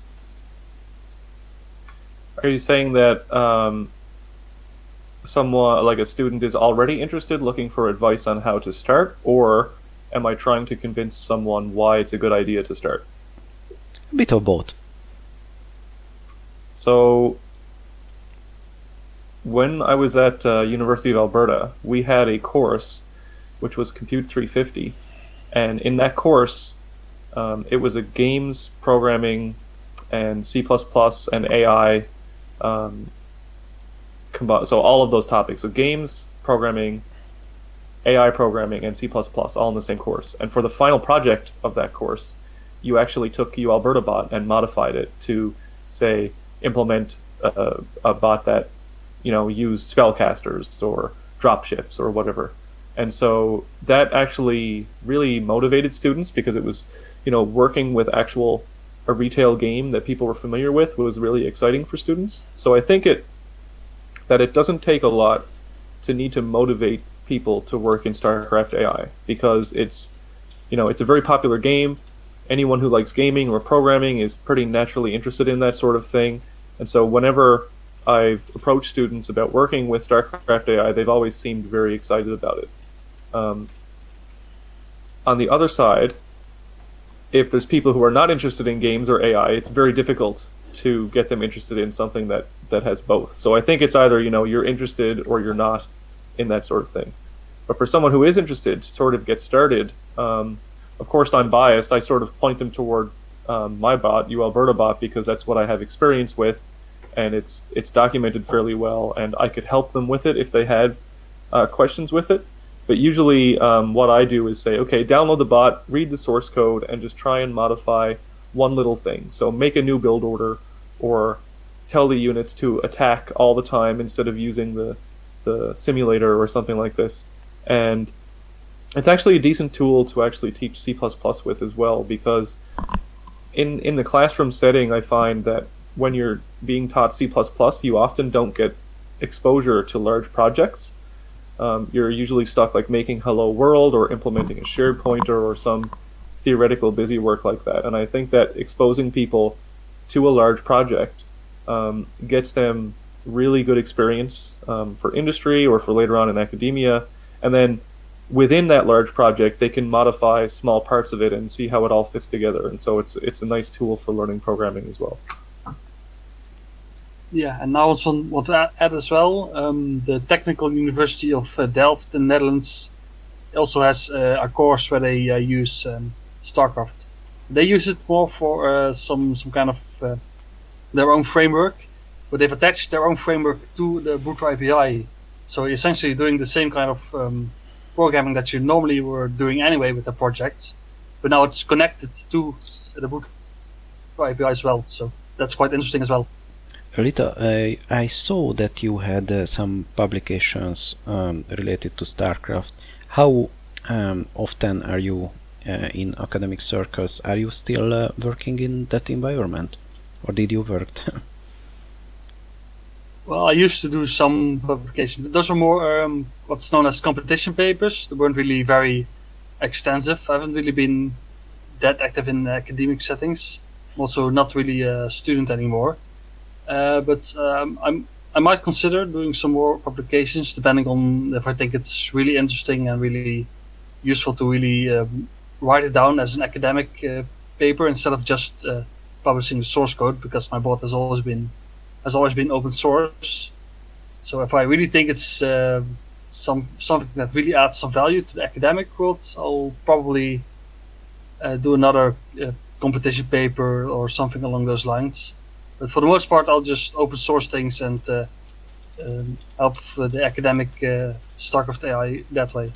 [SPEAKER 4] Are you saying that um, someone, like a student, is already interested, looking for advice on how to start, or am I trying to convince someone why it's a good idea to start?
[SPEAKER 1] A bit of both.
[SPEAKER 4] So, when I was at uh, University of Alberta, we had a course which was Compute three fifty, and in that course, um, it was a games programming and C plus plus and A I um, combi- so all of those topics. So games programming, A I programming, and C plus plus all in the same course. And for the final project of that course, you actually took UAlbertabot and modified it to, say, implement a, a bot that, you know, used spellcasters or dropships or whatever. And so that actually really motivated students, because it was, you know, working with actual a retail game that people were familiar with was really exciting for students. So I think it that it doesn't take a lot to need to motivate people to work in StarCraft A I, because it's, you know, it's a very popular game. Anyone who likes gaming or programming is pretty naturally interested in that sort of thing. And so whenever I've approached students about working with StarCraft A I, they've always seemed very excited about it. Um, on the other side, if there's people who are not interested in games or A I, it's very difficult to get them interested in something that, that has both. So I think it's either, you know, you're interested or you're not in that sort of thing. But for someone who is interested to sort of get started, um, of course I'm biased. I sort of point them toward um, my bot, UAlbertabot, because that's what I have experience with, and it's it's documented fairly well, and I could help them with it if they had uh, questions with it. But usually um, what I do is say, okay, download the bot, read the source code, and just try and modify one little thing. So make a new build order, or tell the units to attack all the time instead of using the, the simulator or something like this. And it's actually a decent tool to actually teach C plus plus with as well, because in, in the classroom setting, I find that when you're being taught C plus plus, you often don't get exposure to large projects. um, you're usually stuck like making hello world or implementing a shared pointer or some theoretical busy work like that. And I think that exposing people to a large project um, gets them really good experience um, for industry or for later on in academia. And then within that large project, they can modify small parts of it and see how it all fits together. And so it's it's a nice tool for learning programming as well.
[SPEAKER 2] Yeah, and now also want to add as well, um, the Technical University of uh, Delft in the Netherlands also has uh, a course where they uh, use um, StarCraft. They use it more for uh, some some kind of uh, their own framework, but they've attached their own framework to the Bootstrap A P I. So you're essentially doing the same kind of um, programming that you normally were doing anyway with the project, but now it's connected to the Bootstrap A P I as well. So that's quite interesting as well.
[SPEAKER 1] Rita, I, I saw that you had uh, some publications um, related to StarCraft. How um, often are you uh, in academic circles? Are you still uh, working in that environment, or did you work?
[SPEAKER 2] Well, I used to do some publications. Those were more um, what's known as competition papers. They weren't really very extensive. I haven't really been that active in academic settings. I'm also not really a student anymore. Uh, but um, I'm, I might consider doing some more publications, depending on if I think it's really interesting and really useful to really um, write it down as an academic uh, paper instead of just uh, publishing the source code, because my bot has always been has always been open source. So if I really think it's uh, some something that really adds some value to the academic world, I'll probably uh, do another uh, competition paper or something along those lines. But for the most part, I'll just open source things and uh, um, help the academic uh, StarCraft A I that way.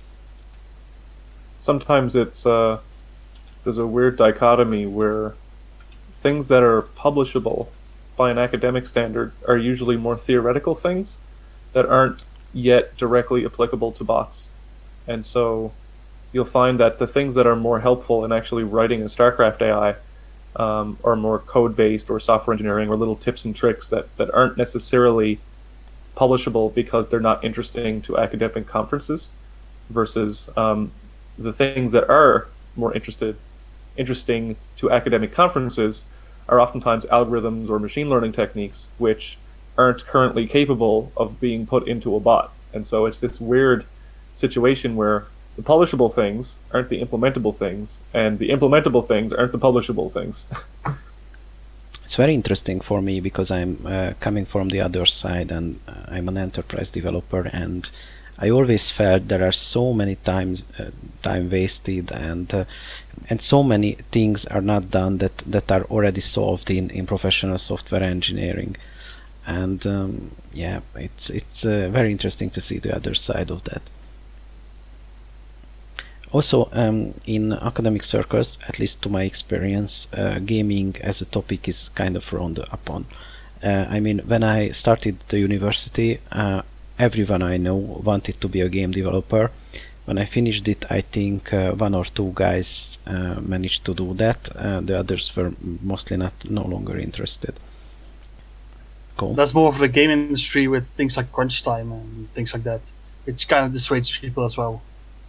[SPEAKER 4] Sometimes it's uh, there's a weird dichotomy where things that are publishable by an academic standard are usually more theoretical things that aren't yet directly applicable to bots. And so you'll find that the things that are more helpful in actually writing a StarCraft A I Um, or more code-based or software engineering or little tips and tricks that, that aren't necessarily publishable because they're not interesting to academic conferences, versus um, the things that are more interested, interesting to academic conferences are oftentimes algorithms or machine learning techniques which aren't currently capable of being put into a bot. And so it's this weird situation where the publishable things aren't the implementable things, and the implementable things aren't the publishable things.
[SPEAKER 1] It's very interesting for me because I'm uh, coming from the other side, and uh, I'm an enterprise developer, and I always felt there are so many times uh, time wasted, and uh, and so many things are not done that that are already solved in in professional software engineering. And um, yeah, it's it's uh, very interesting to see the other side of that. Also, um, in academic circles, at least to my experience, uh, gaming as a topic is kind of frowned upon. Uh, I mean, when I started the university, uh, everyone I know wanted to be a game developer. When I finished it, I think uh, one or two guys uh, managed to do that. Uh, the others were mostly not no longer interested. Cool.
[SPEAKER 2] That's more of the game industry with things like crunch time and things like that, which kind of dissuades people as well.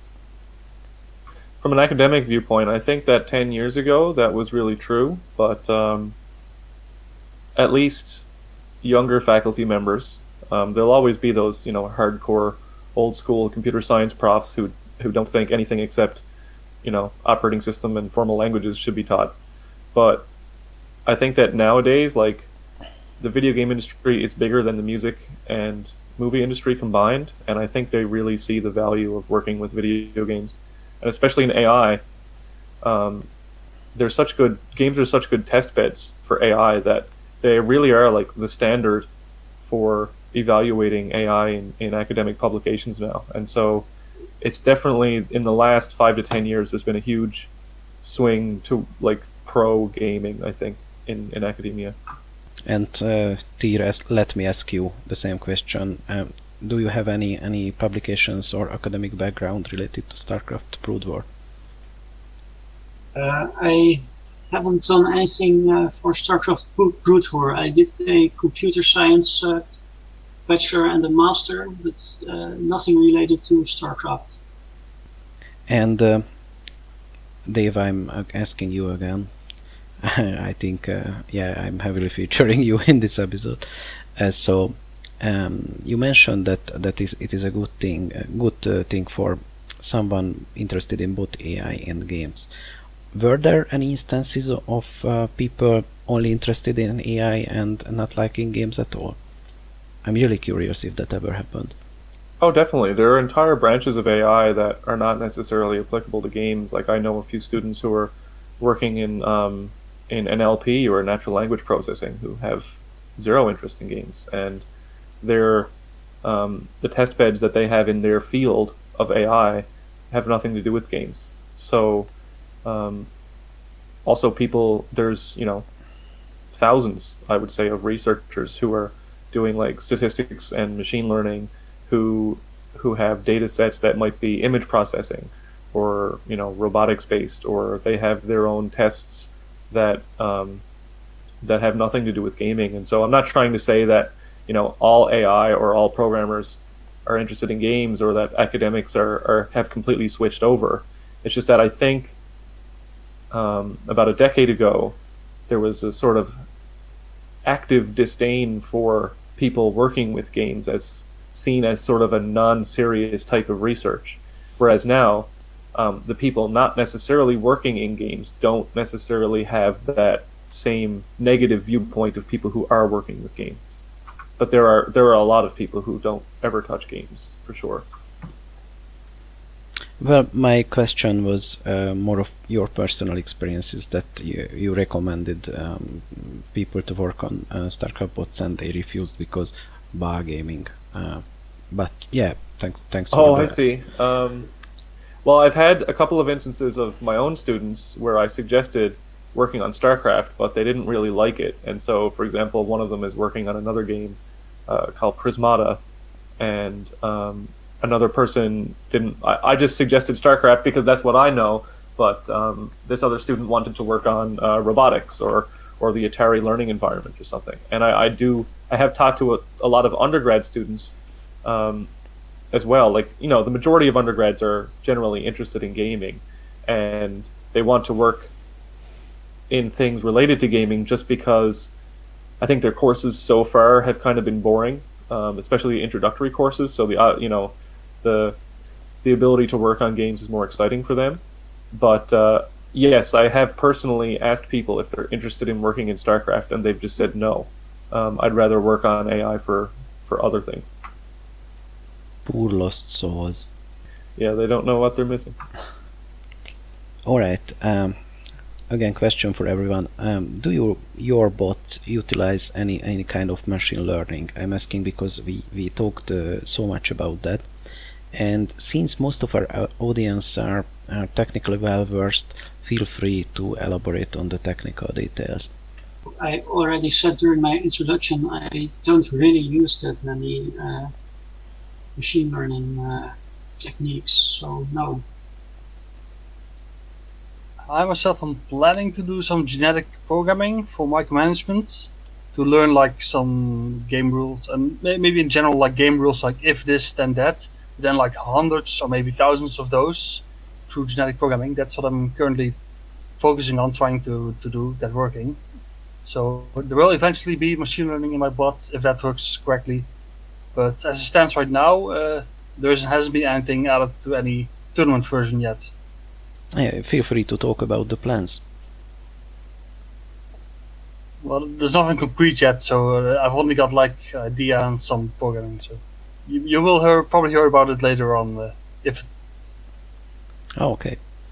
[SPEAKER 4] From an academic viewpoint, I think that ten years ago that was really true, but um, at least younger faculty members, um, there'll always be those, you know, hardcore old school computer science profs who who don't think anything except, you know, operating system and formal languages should be taught. But I think that nowadays, like, the video game industry is bigger than the music and movie industry combined, and I think they really see the value of working with video games. And especially in A I, um, there's such good games are such good test beds for A I that they really are like the standard for evaluating A I in, in academic publications now. And so it's definitely, in the last five to ten years, there's been a huge swing to like pro gaming, I think, in, in academia.
[SPEAKER 1] And uh, Tyr, let me ask you the same question. Um, Do you have any any publications or academic background related to StarCraft Brood War?
[SPEAKER 3] Uh, I haven't done anything uh, for StarCraft Brood War. I did a computer science uh, bachelor and a master, but uh, nothing related to StarCraft.
[SPEAKER 1] And uh, Dave, I'm uh, asking you again. I think, uh, yeah, I'm heavily featuring you in this episode. Uh, so, um, you mentioned that that is it is a good thing, a good uh, thing for someone interested in both A I and games. Were there any instances of uh, people only interested in A I and not liking games at all? I'm really curious if that ever happened.
[SPEAKER 4] Oh, definitely. There are entire branches of A I that are not necessarily applicable to games. Like I know a few students who are working in um, in N L P or natural language processing who have zero interest in games, and their um, the test beds that they have in their field of A I have nothing to do with games. So um, also people, there's you know thousands, I would say, of researchers who are doing like statistics and machine learning who who have data sets that might be image processing or you know robotics based, or they have their own tests that um, that have nothing to do with gaming. And so I'm not trying to say that you know all A I or all programmers are interested in games, or that academics are, are have completely switched over. It's just that I think um, about a decade ago there was a sort of active disdain for people working with games as seen as sort of a non-serious type of research, whereas now um, the people not necessarily working in games don't necessarily have that same negative viewpoint of people who are working with games. But there are there are a lot of people who don't ever touch games, for sure.
[SPEAKER 1] Well, my question was uh, more of your personal experiences, that you, you recommended um, people to work on uh, StarCraft bots and they refused because bar gaming. Uh, but yeah, thanks. Thanks.
[SPEAKER 4] Oh,
[SPEAKER 1] for
[SPEAKER 4] I
[SPEAKER 1] that.
[SPEAKER 4] see. Um, well, I've had a couple of instances of my own students where I suggested working on StarCraft, but they didn't really like it. And so, for example, one of them is working on another game uh, called Prismata, and um, another person didn't. I, I just suggested StarCraft because that's what I know, but um, this other student wanted to work on uh, robotics or or the Atari learning environment or something. And I, I do. I have talked to a, a lot of undergrad students um, as well. Like you know, the majority of undergrads are generally interested in gaming, and they want to work in things related to gaming just because I think their courses so far have kind of been boring, um, especially introductory courses. So the uh, you know the the ability to work on games is more exciting for them. But uh, yes, I have personally asked people if they're interested in working in StarCraft, and they've just said no. Um, I'd rather work on A I for, for other things.
[SPEAKER 1] Poor lost souls.
[SPEAKER 4] Yeah, they don't know what they're missing.
[SPEAKER 1] Alright, um, again, question for everyone. Um, do you, your bots utilize any, any kind of machine learning? I'm asking because we, we talked uh, so much about that. And since most of our uh, audience are, are technically well versed, feel free to elaborate on the technical details.
[SPEAKER 3] I already said during my introduction, I don't really use that many uh, machine learning uh, techniques, so no.
[SPEAKER 2] I myself am planning to do some genetic programming for micromanagement to learn like some game rules, and maybe in general like game rules like if this then that, then like hundreds or maybe thousands of those through genetic programming. That's what I'm currently focusing on, trying to, to do that working. So there will eventually be machine learning in my bot if that works correctly. But as it stands right now, uh, there hasn't been anything added to any tournament version yet.
[SPEAKER 1] Yeah, feel free to talk about the plans.
[SPEAKER 2] Well, there's nothing concrete yet, so uh, I've only got like idea and some programming. So you, you will hear, probably hear about it later on, uh, if.
[SPEAKER 1] Oh, okay.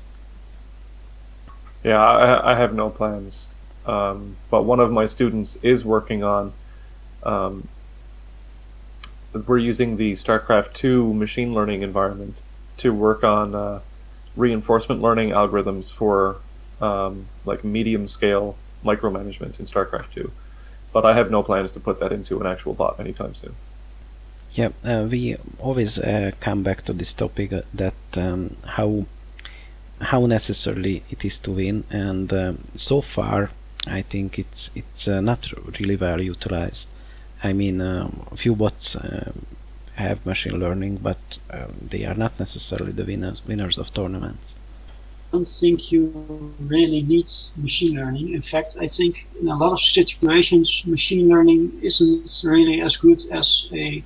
[SPEAKER 4] Yeah, I, I have no plans. Um, but one of my students is working on. Um, we're using the StarCraft two machine learning environment to work on uh, reinforcement learning algorithms for um, like medium scale micromanagement in StarCraft two. But I have no plans to put that into an actual bot anytime soon.
[SPEAKER 1] Yeah, uh, we always uh, come back to this topic uh, that um, how how necessarily it is to win, and um, so far I think it's it's uh, not really well utilized. I mean, um, a few bots um, have machine learning, but um, they are not necessarily the winners winners of tournaments.
[SPEAKER 3] I don't think you really need machine learning. In fact, I think in a lot of situations, machine learning isn't really as good as a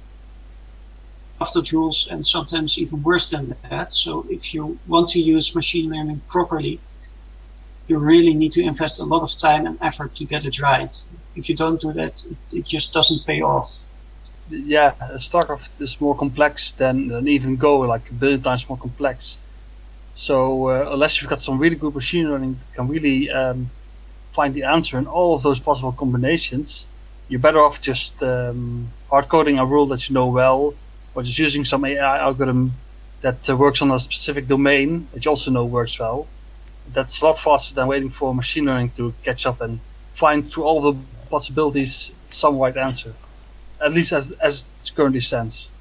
[SPEAKER 3] drafted rules, and sometimes even worse than that. So if you want to use machine learning properly, you really need to invest a lot of time and effort to get it right. If you don't do that, it, it just doesn't pay off.
[SPEAKER 2] Yeah, StarCraft is more complex than, than even Go, like a billion times more complex. So uh, unless you've got some really good machine learning that can really um, find the answer in all of those possible combinations, you're better off just um, hard coding a rule that you know well, or just using some A I algorithm that uh, works on a specific domain that you also know works well. That's a lot faster than waiting for machine learning to catch up and find through all the possibilities some right answer, at least as as it currently stands.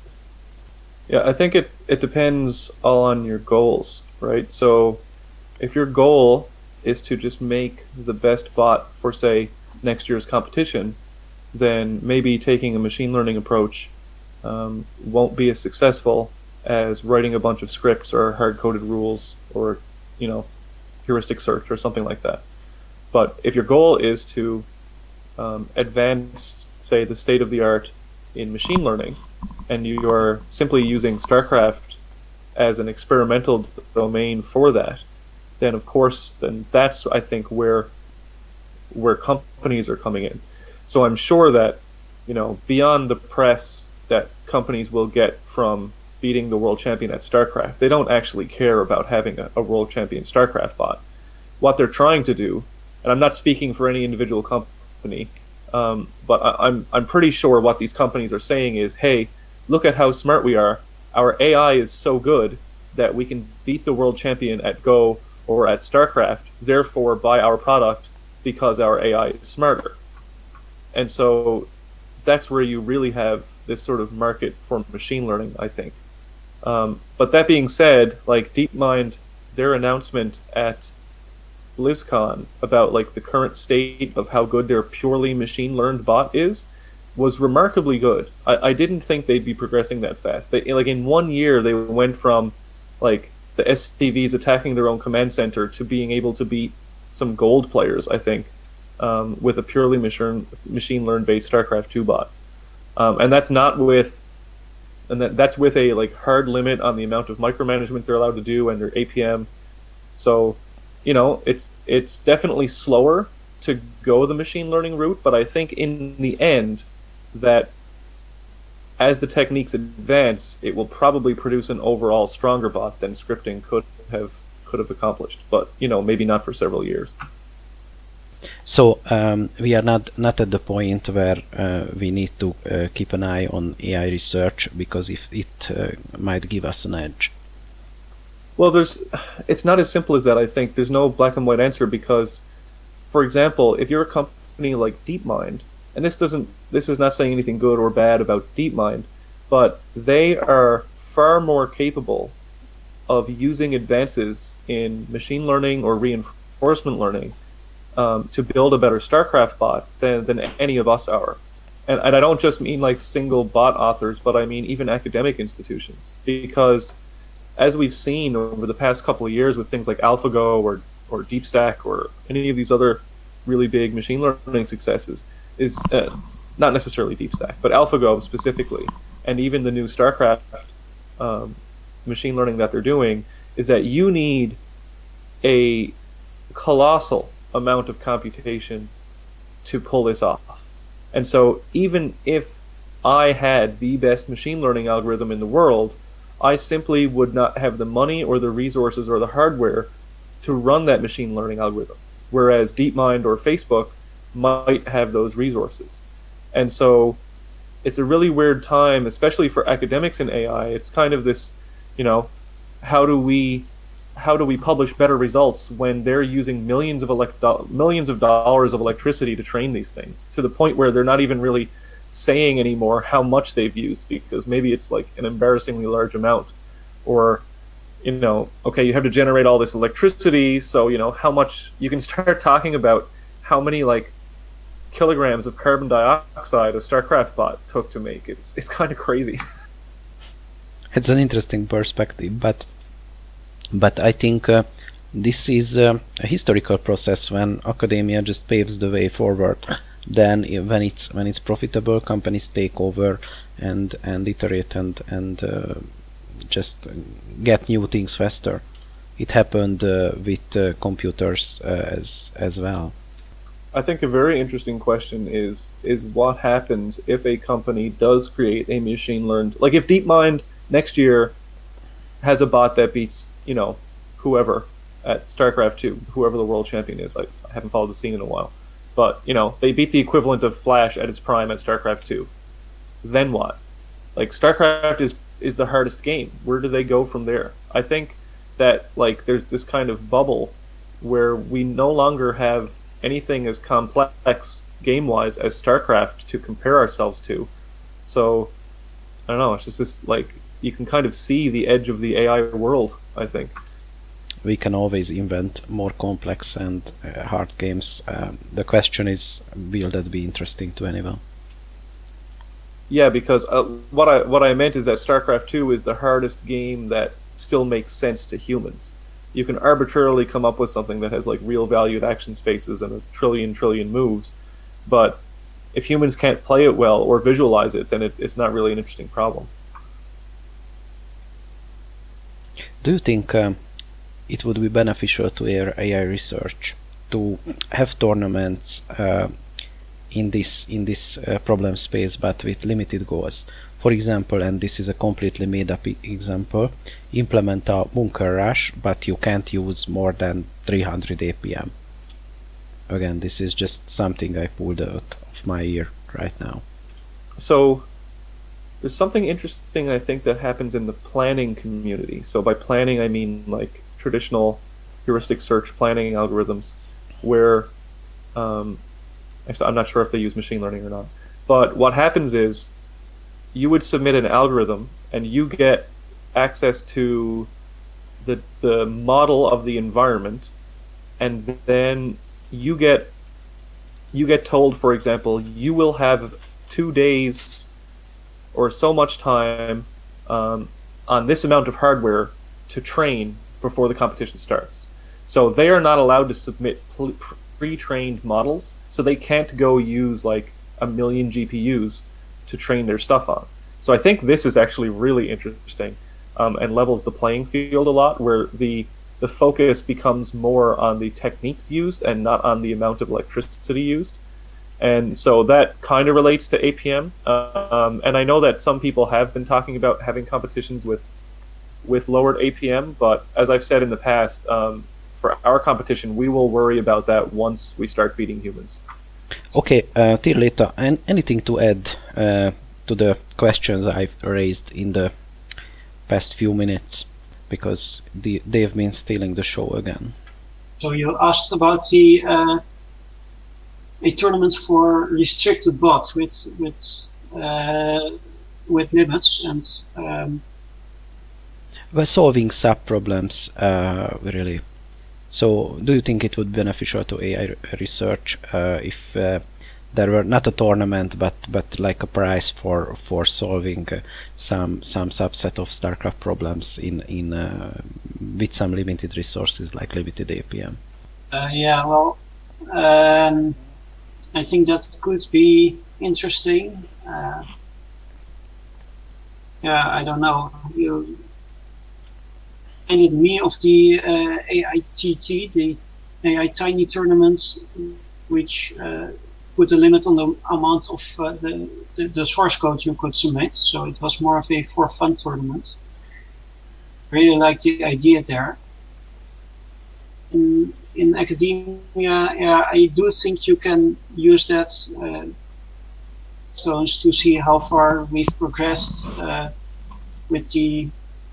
[SPEAKER 4] Yeah, I think it, it depends all on your goals, right? So if your goal is to just make the best bot for, say, next year's competition, then maybe taking a machine learning approach um, won't be as successful as writing a bunch of scripts or hard-coded rules or, you know, heuristic search or something like that. But if your goal is to um, advance, say, the state of the art in machine learning, and you are simply using StarCraft as an experimental domain for that, then of course, then that's, I think, where where companies are coming in. So I'm sure that, you know, beyond the press that companies will get from beating the world champion at StarCraft, they don't actually care about having a, a world champion StarCraft bot. What they're trying to do, and I'm not speaking for any individual company, um, but I, I'm I'm pretty sure what these companies are saying is, hey, look at how smart we are. Our A I is so good that we can beat the world champion at Go or at StarCraft, therefore buy our product because our A I is smarter. And so that's where you really have this sort of market for machine learning, I think. Um, but that being said, like DeepMind, their announcement at BlizzCon about like the current state of how good their purely machine learned bot is was remarkably good. I, I didn't think they'd be progressing that fast. They, like in one year, they went from like the S C Vs attacking their own command center to being able to beat some gold players, I think, um, with a purely machine machine learned based StarCraft two bot. Um, and that's not with, and that, that's with a like hard limit on the amount of micromanagement they're allowed to do and their A P M. So, you know, it's it's definitely slower to go the machine learning route, but I think in the end that as the techniques advance, it will probably produce an overall stronger bot than scripting could have could have accomplished. But you know, maybe not for several years.
[SPEAKER 1] So um, we are not not at the point where uh, we need to uh, keep an eye on A I research, because if it uh, might give us an edge.
[SPEAKER 4] Well, there's it's not as simple as that. I think there's no black and white answer because, for example, if you're a company like DeepMind, and this doesn't this is not saying anything good or bad about DeepMind, but they are far more capable of using advances in machine learning or reinforcement learning um, to build a better StarCraft bot than, than any of us are. And, and I don't just mean like single bot authors, but I mean even academic institutions. Because as we've seen over the past couple of years with things like AlphaGo or, or DeepStack or any of these other really big machine learning successes, is uh, not necessarily DeepStack, but AlphaGo specifically, and even the new StarCraft um, machine learning that they're doing, is that you need a colossal amount of computation to pull this off. And so even if I had the best machine learning algorithm in the world, I simply would not have the money or the resources or the hardware to run that machine learning algorithm, whereas DeepMind or Facebook might have those resources. And so it's a really weird time, especially for academics in A I. It's kind of this, you know, how do we how do we publish better results when they're using millions of elect millions of dollars of electricity to train these things, to the point where they're not even really saying anymore how much they've used, because maybe it's like an embarrassingly large amount. Or, you know, okay, you have to generate all this electricity, so, you know, how much, you can start talking about how many like kilograms of carbon dioxide a StarCraft bot took to make. It's it's kind of crazy.
[SPEAKER 1] It's an interesting perspective, but but I think uh, this is uh, a historical process when academia just paves the way forward. Then i- when it's when it's profitable, companies take over and and iterate and and uh, just uh, get new things faster. It happened uh, with uh, computers uh, as as well.
[SPEAKER 4] I think a very interesting question is is what happens if a company does create a machine learned, like if DeepMind next year has a bot that beats, you know, whoever at StarCraft two, whoever the world champion is. I, I haven't followed the scene in a while. But, you know, they beat the equivalent of Flash at its prime at StarCraft two. Then what? Like, StarCraft is is the hardest game. Where do they go from there? I think that, like, there's this kind of bubble where we no longer have anything as complex game-wise as StarCraft to compare ourselves to. So, I don't know, it's just this, like, you can kind of see the edge of the A I world, I think.
[SPEAKER 1] We can always invent more complex and uh, hard games. Um, the question is, will that be interesting to anyone?
[SPEAKER 4] Yeah, because uh, what I what I meant is that StarCraft two is the hardest game that still makes sense to humans. You can arbitrarily come up with something that has like real valued action spaces and a trillion trillion moves, but if humans can't play it well or visualize it, then it, it's not really an interesting problem.
[SPEAKER 1] Do you think um, it would be beneficial to A I research to have tournaments uh, in this in this uh, problem space, but with limited goals? For example, and this is a completely made-up e- example, implement a bunker rush, but you can't use more than three hundred A P M. Again, this is just something I pulled out of my ear right now.
[SPEAKER 4] So there's something interesting I think that happens in the planning community. So by planning I mean like traditional heuristic search planning algorithms where um, actually I'm not sure if they use machine learning or not. But what happens is you would submit an algorithm and you get access to the the model of the environment, and then you get you get told, for example, you will have two days or so much time um, on this amount of hardware to train before the competition starts. So they are not allowed to submit pl- pre-trained models, so they can't go use like a million G P Us to train their stuff on. So I think this is actually really interesting um, and levels the playing field a lot, where the the focus becomes more on the techniques used and not on the amount of electricity used. And so that kind of relates to A P M. Um, and I know that some people have been talking about having competitions with with lowered A P M, but as I've said in the past, um, for our competition, we will worry about that once we start beating humans.
[SPEAKER 1] Okay, uh, Tirlita, an- anything to add uh, to the questions I've raised in the past few minutes? Because the, they've been stealing the show again.
[SPEAKER 3] So you asked about the uh, a tournament for restricted bots with with uh, with limits and um,
[SPEAKER 1] We're solving sub problems, uh, really. So, do you think it would be beneficial to A I r- research uh, if uh, there were not a tournament, but but like a prize for for solving uh, some some subset of StarCraft problems in in uh, with some limited resources like limited A P M?
[SPEAKER 3] uh, yeah, well, um, I think that could be interesting. Uh, yeah, I don't know. You reminded me of the uh, A I T T, the A I Tiny tournament, which uh, put a limit on the amount of uh, the, the the source code you could submit. So it was more of a for fun tournament. Really like the idea there. In in academia, yeah, I do think you can use that uh, stones to see how far we've progressed uh, with the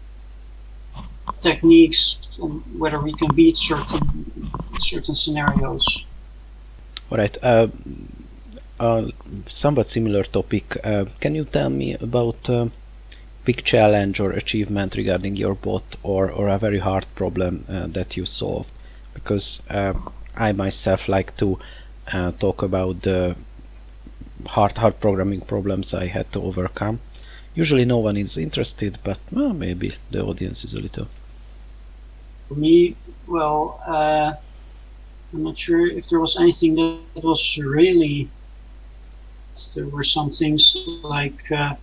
[SPEAKER 3] techniques and whether we can beat certain certain scenarios.
[SPEAKER 1] All right. Uh, uh, somewhat similar topic. Uh, can you tell me about uh, big challenge or achievement regarding your bot, or or a very hard problem uh, that you solved? Because uh, I myself like to uh, talk about the hard hard programming problems I had to overcome. Usually no one is interested, but well, maybe the audience is a little.
[SPEAKER 3] For me, well, uh, I'm not sure if there was anything that was really. There were some things like uh,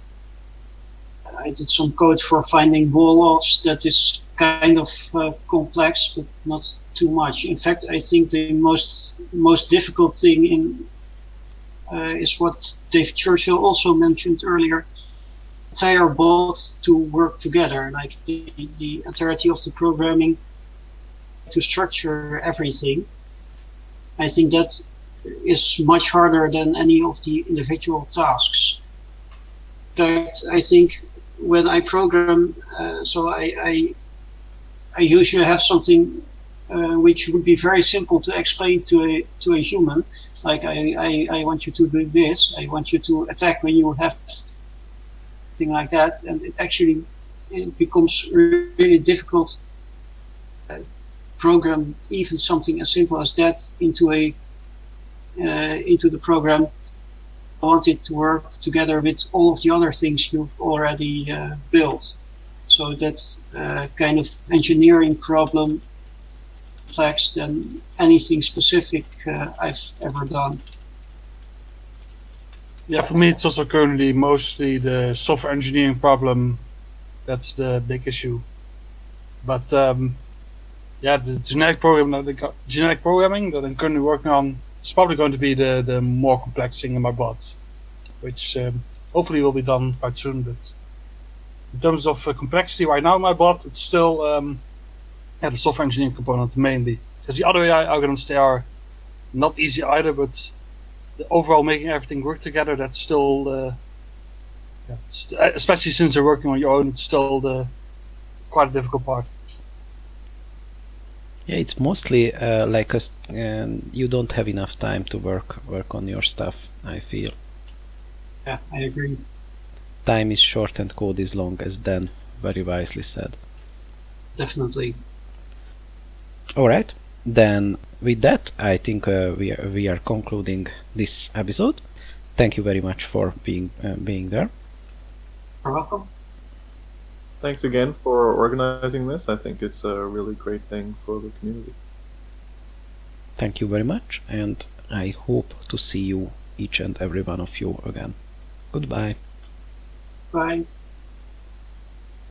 [SPEAKER 3] I did some code for finding wall-offs that is kind of uh, complex, but not too much. In fact, I think the most most difficult thing in uh, is what Dave Churchill also mentioned earlier. Entire bot to work together, like the, the entirety of the programming to structure everything. I think that is much harder than any of the individual tasks. In fact, I think when I program, uh, so I, I I usually have something uh, which would be very simple to explain to a to a human. Like I, I, I want you to do this. I want you to attack when you have thing like that, and it actually it becomes really difficult to uh, program even something as simple as that into a uh, into the program. I want it to work together with all of the other things you've already uh, built. So that's uh, kind of engineering problem complex than anything specific uh, I've ever done.
[SPEAKER 2] Yeah, for me it's also currently mostly the software engineering problem that's the big issue. But um, yeah, the genetic program that I got, genetic programming that I'm currently working on is probably going to be the, the more complex thing in my bot, which um, hopefully will be done quite soon. But in terms of uh, complexity right now in my bot, it's still um, yeah, the software engineering component mainly. Because the other A I algorithms, they are not easy either, but the overall making everything work together, that's still, uh, yeah, st- especially since you're working on your own, it's still the quite a difficult part.
[SPEAKER 1] Yeah, it's mostly uh, like a st- uh, you don't have enough time to work work on your stuff, I feel.
[SPEAKER 3] Yeah, I agree.
[SPEAKER 1] Time is short and code is long, as Dan very wisely said.
[SPEAKER 3] Definitely.
[SPEAKER 1] Alright, then with that, I think uh, we, are, we are concluding this episode. Thank you very much for being uh, being there.
[SPEAKER 3] You're welcome.
[SPEAKER 4] Thanks again for organizing this. I think it's a really great thing for the community.
[SPEAKER 1] Thank you very much, and I hope to see you, each and every one of you, again. Goodbye.
[SPEAKER 3] Bye.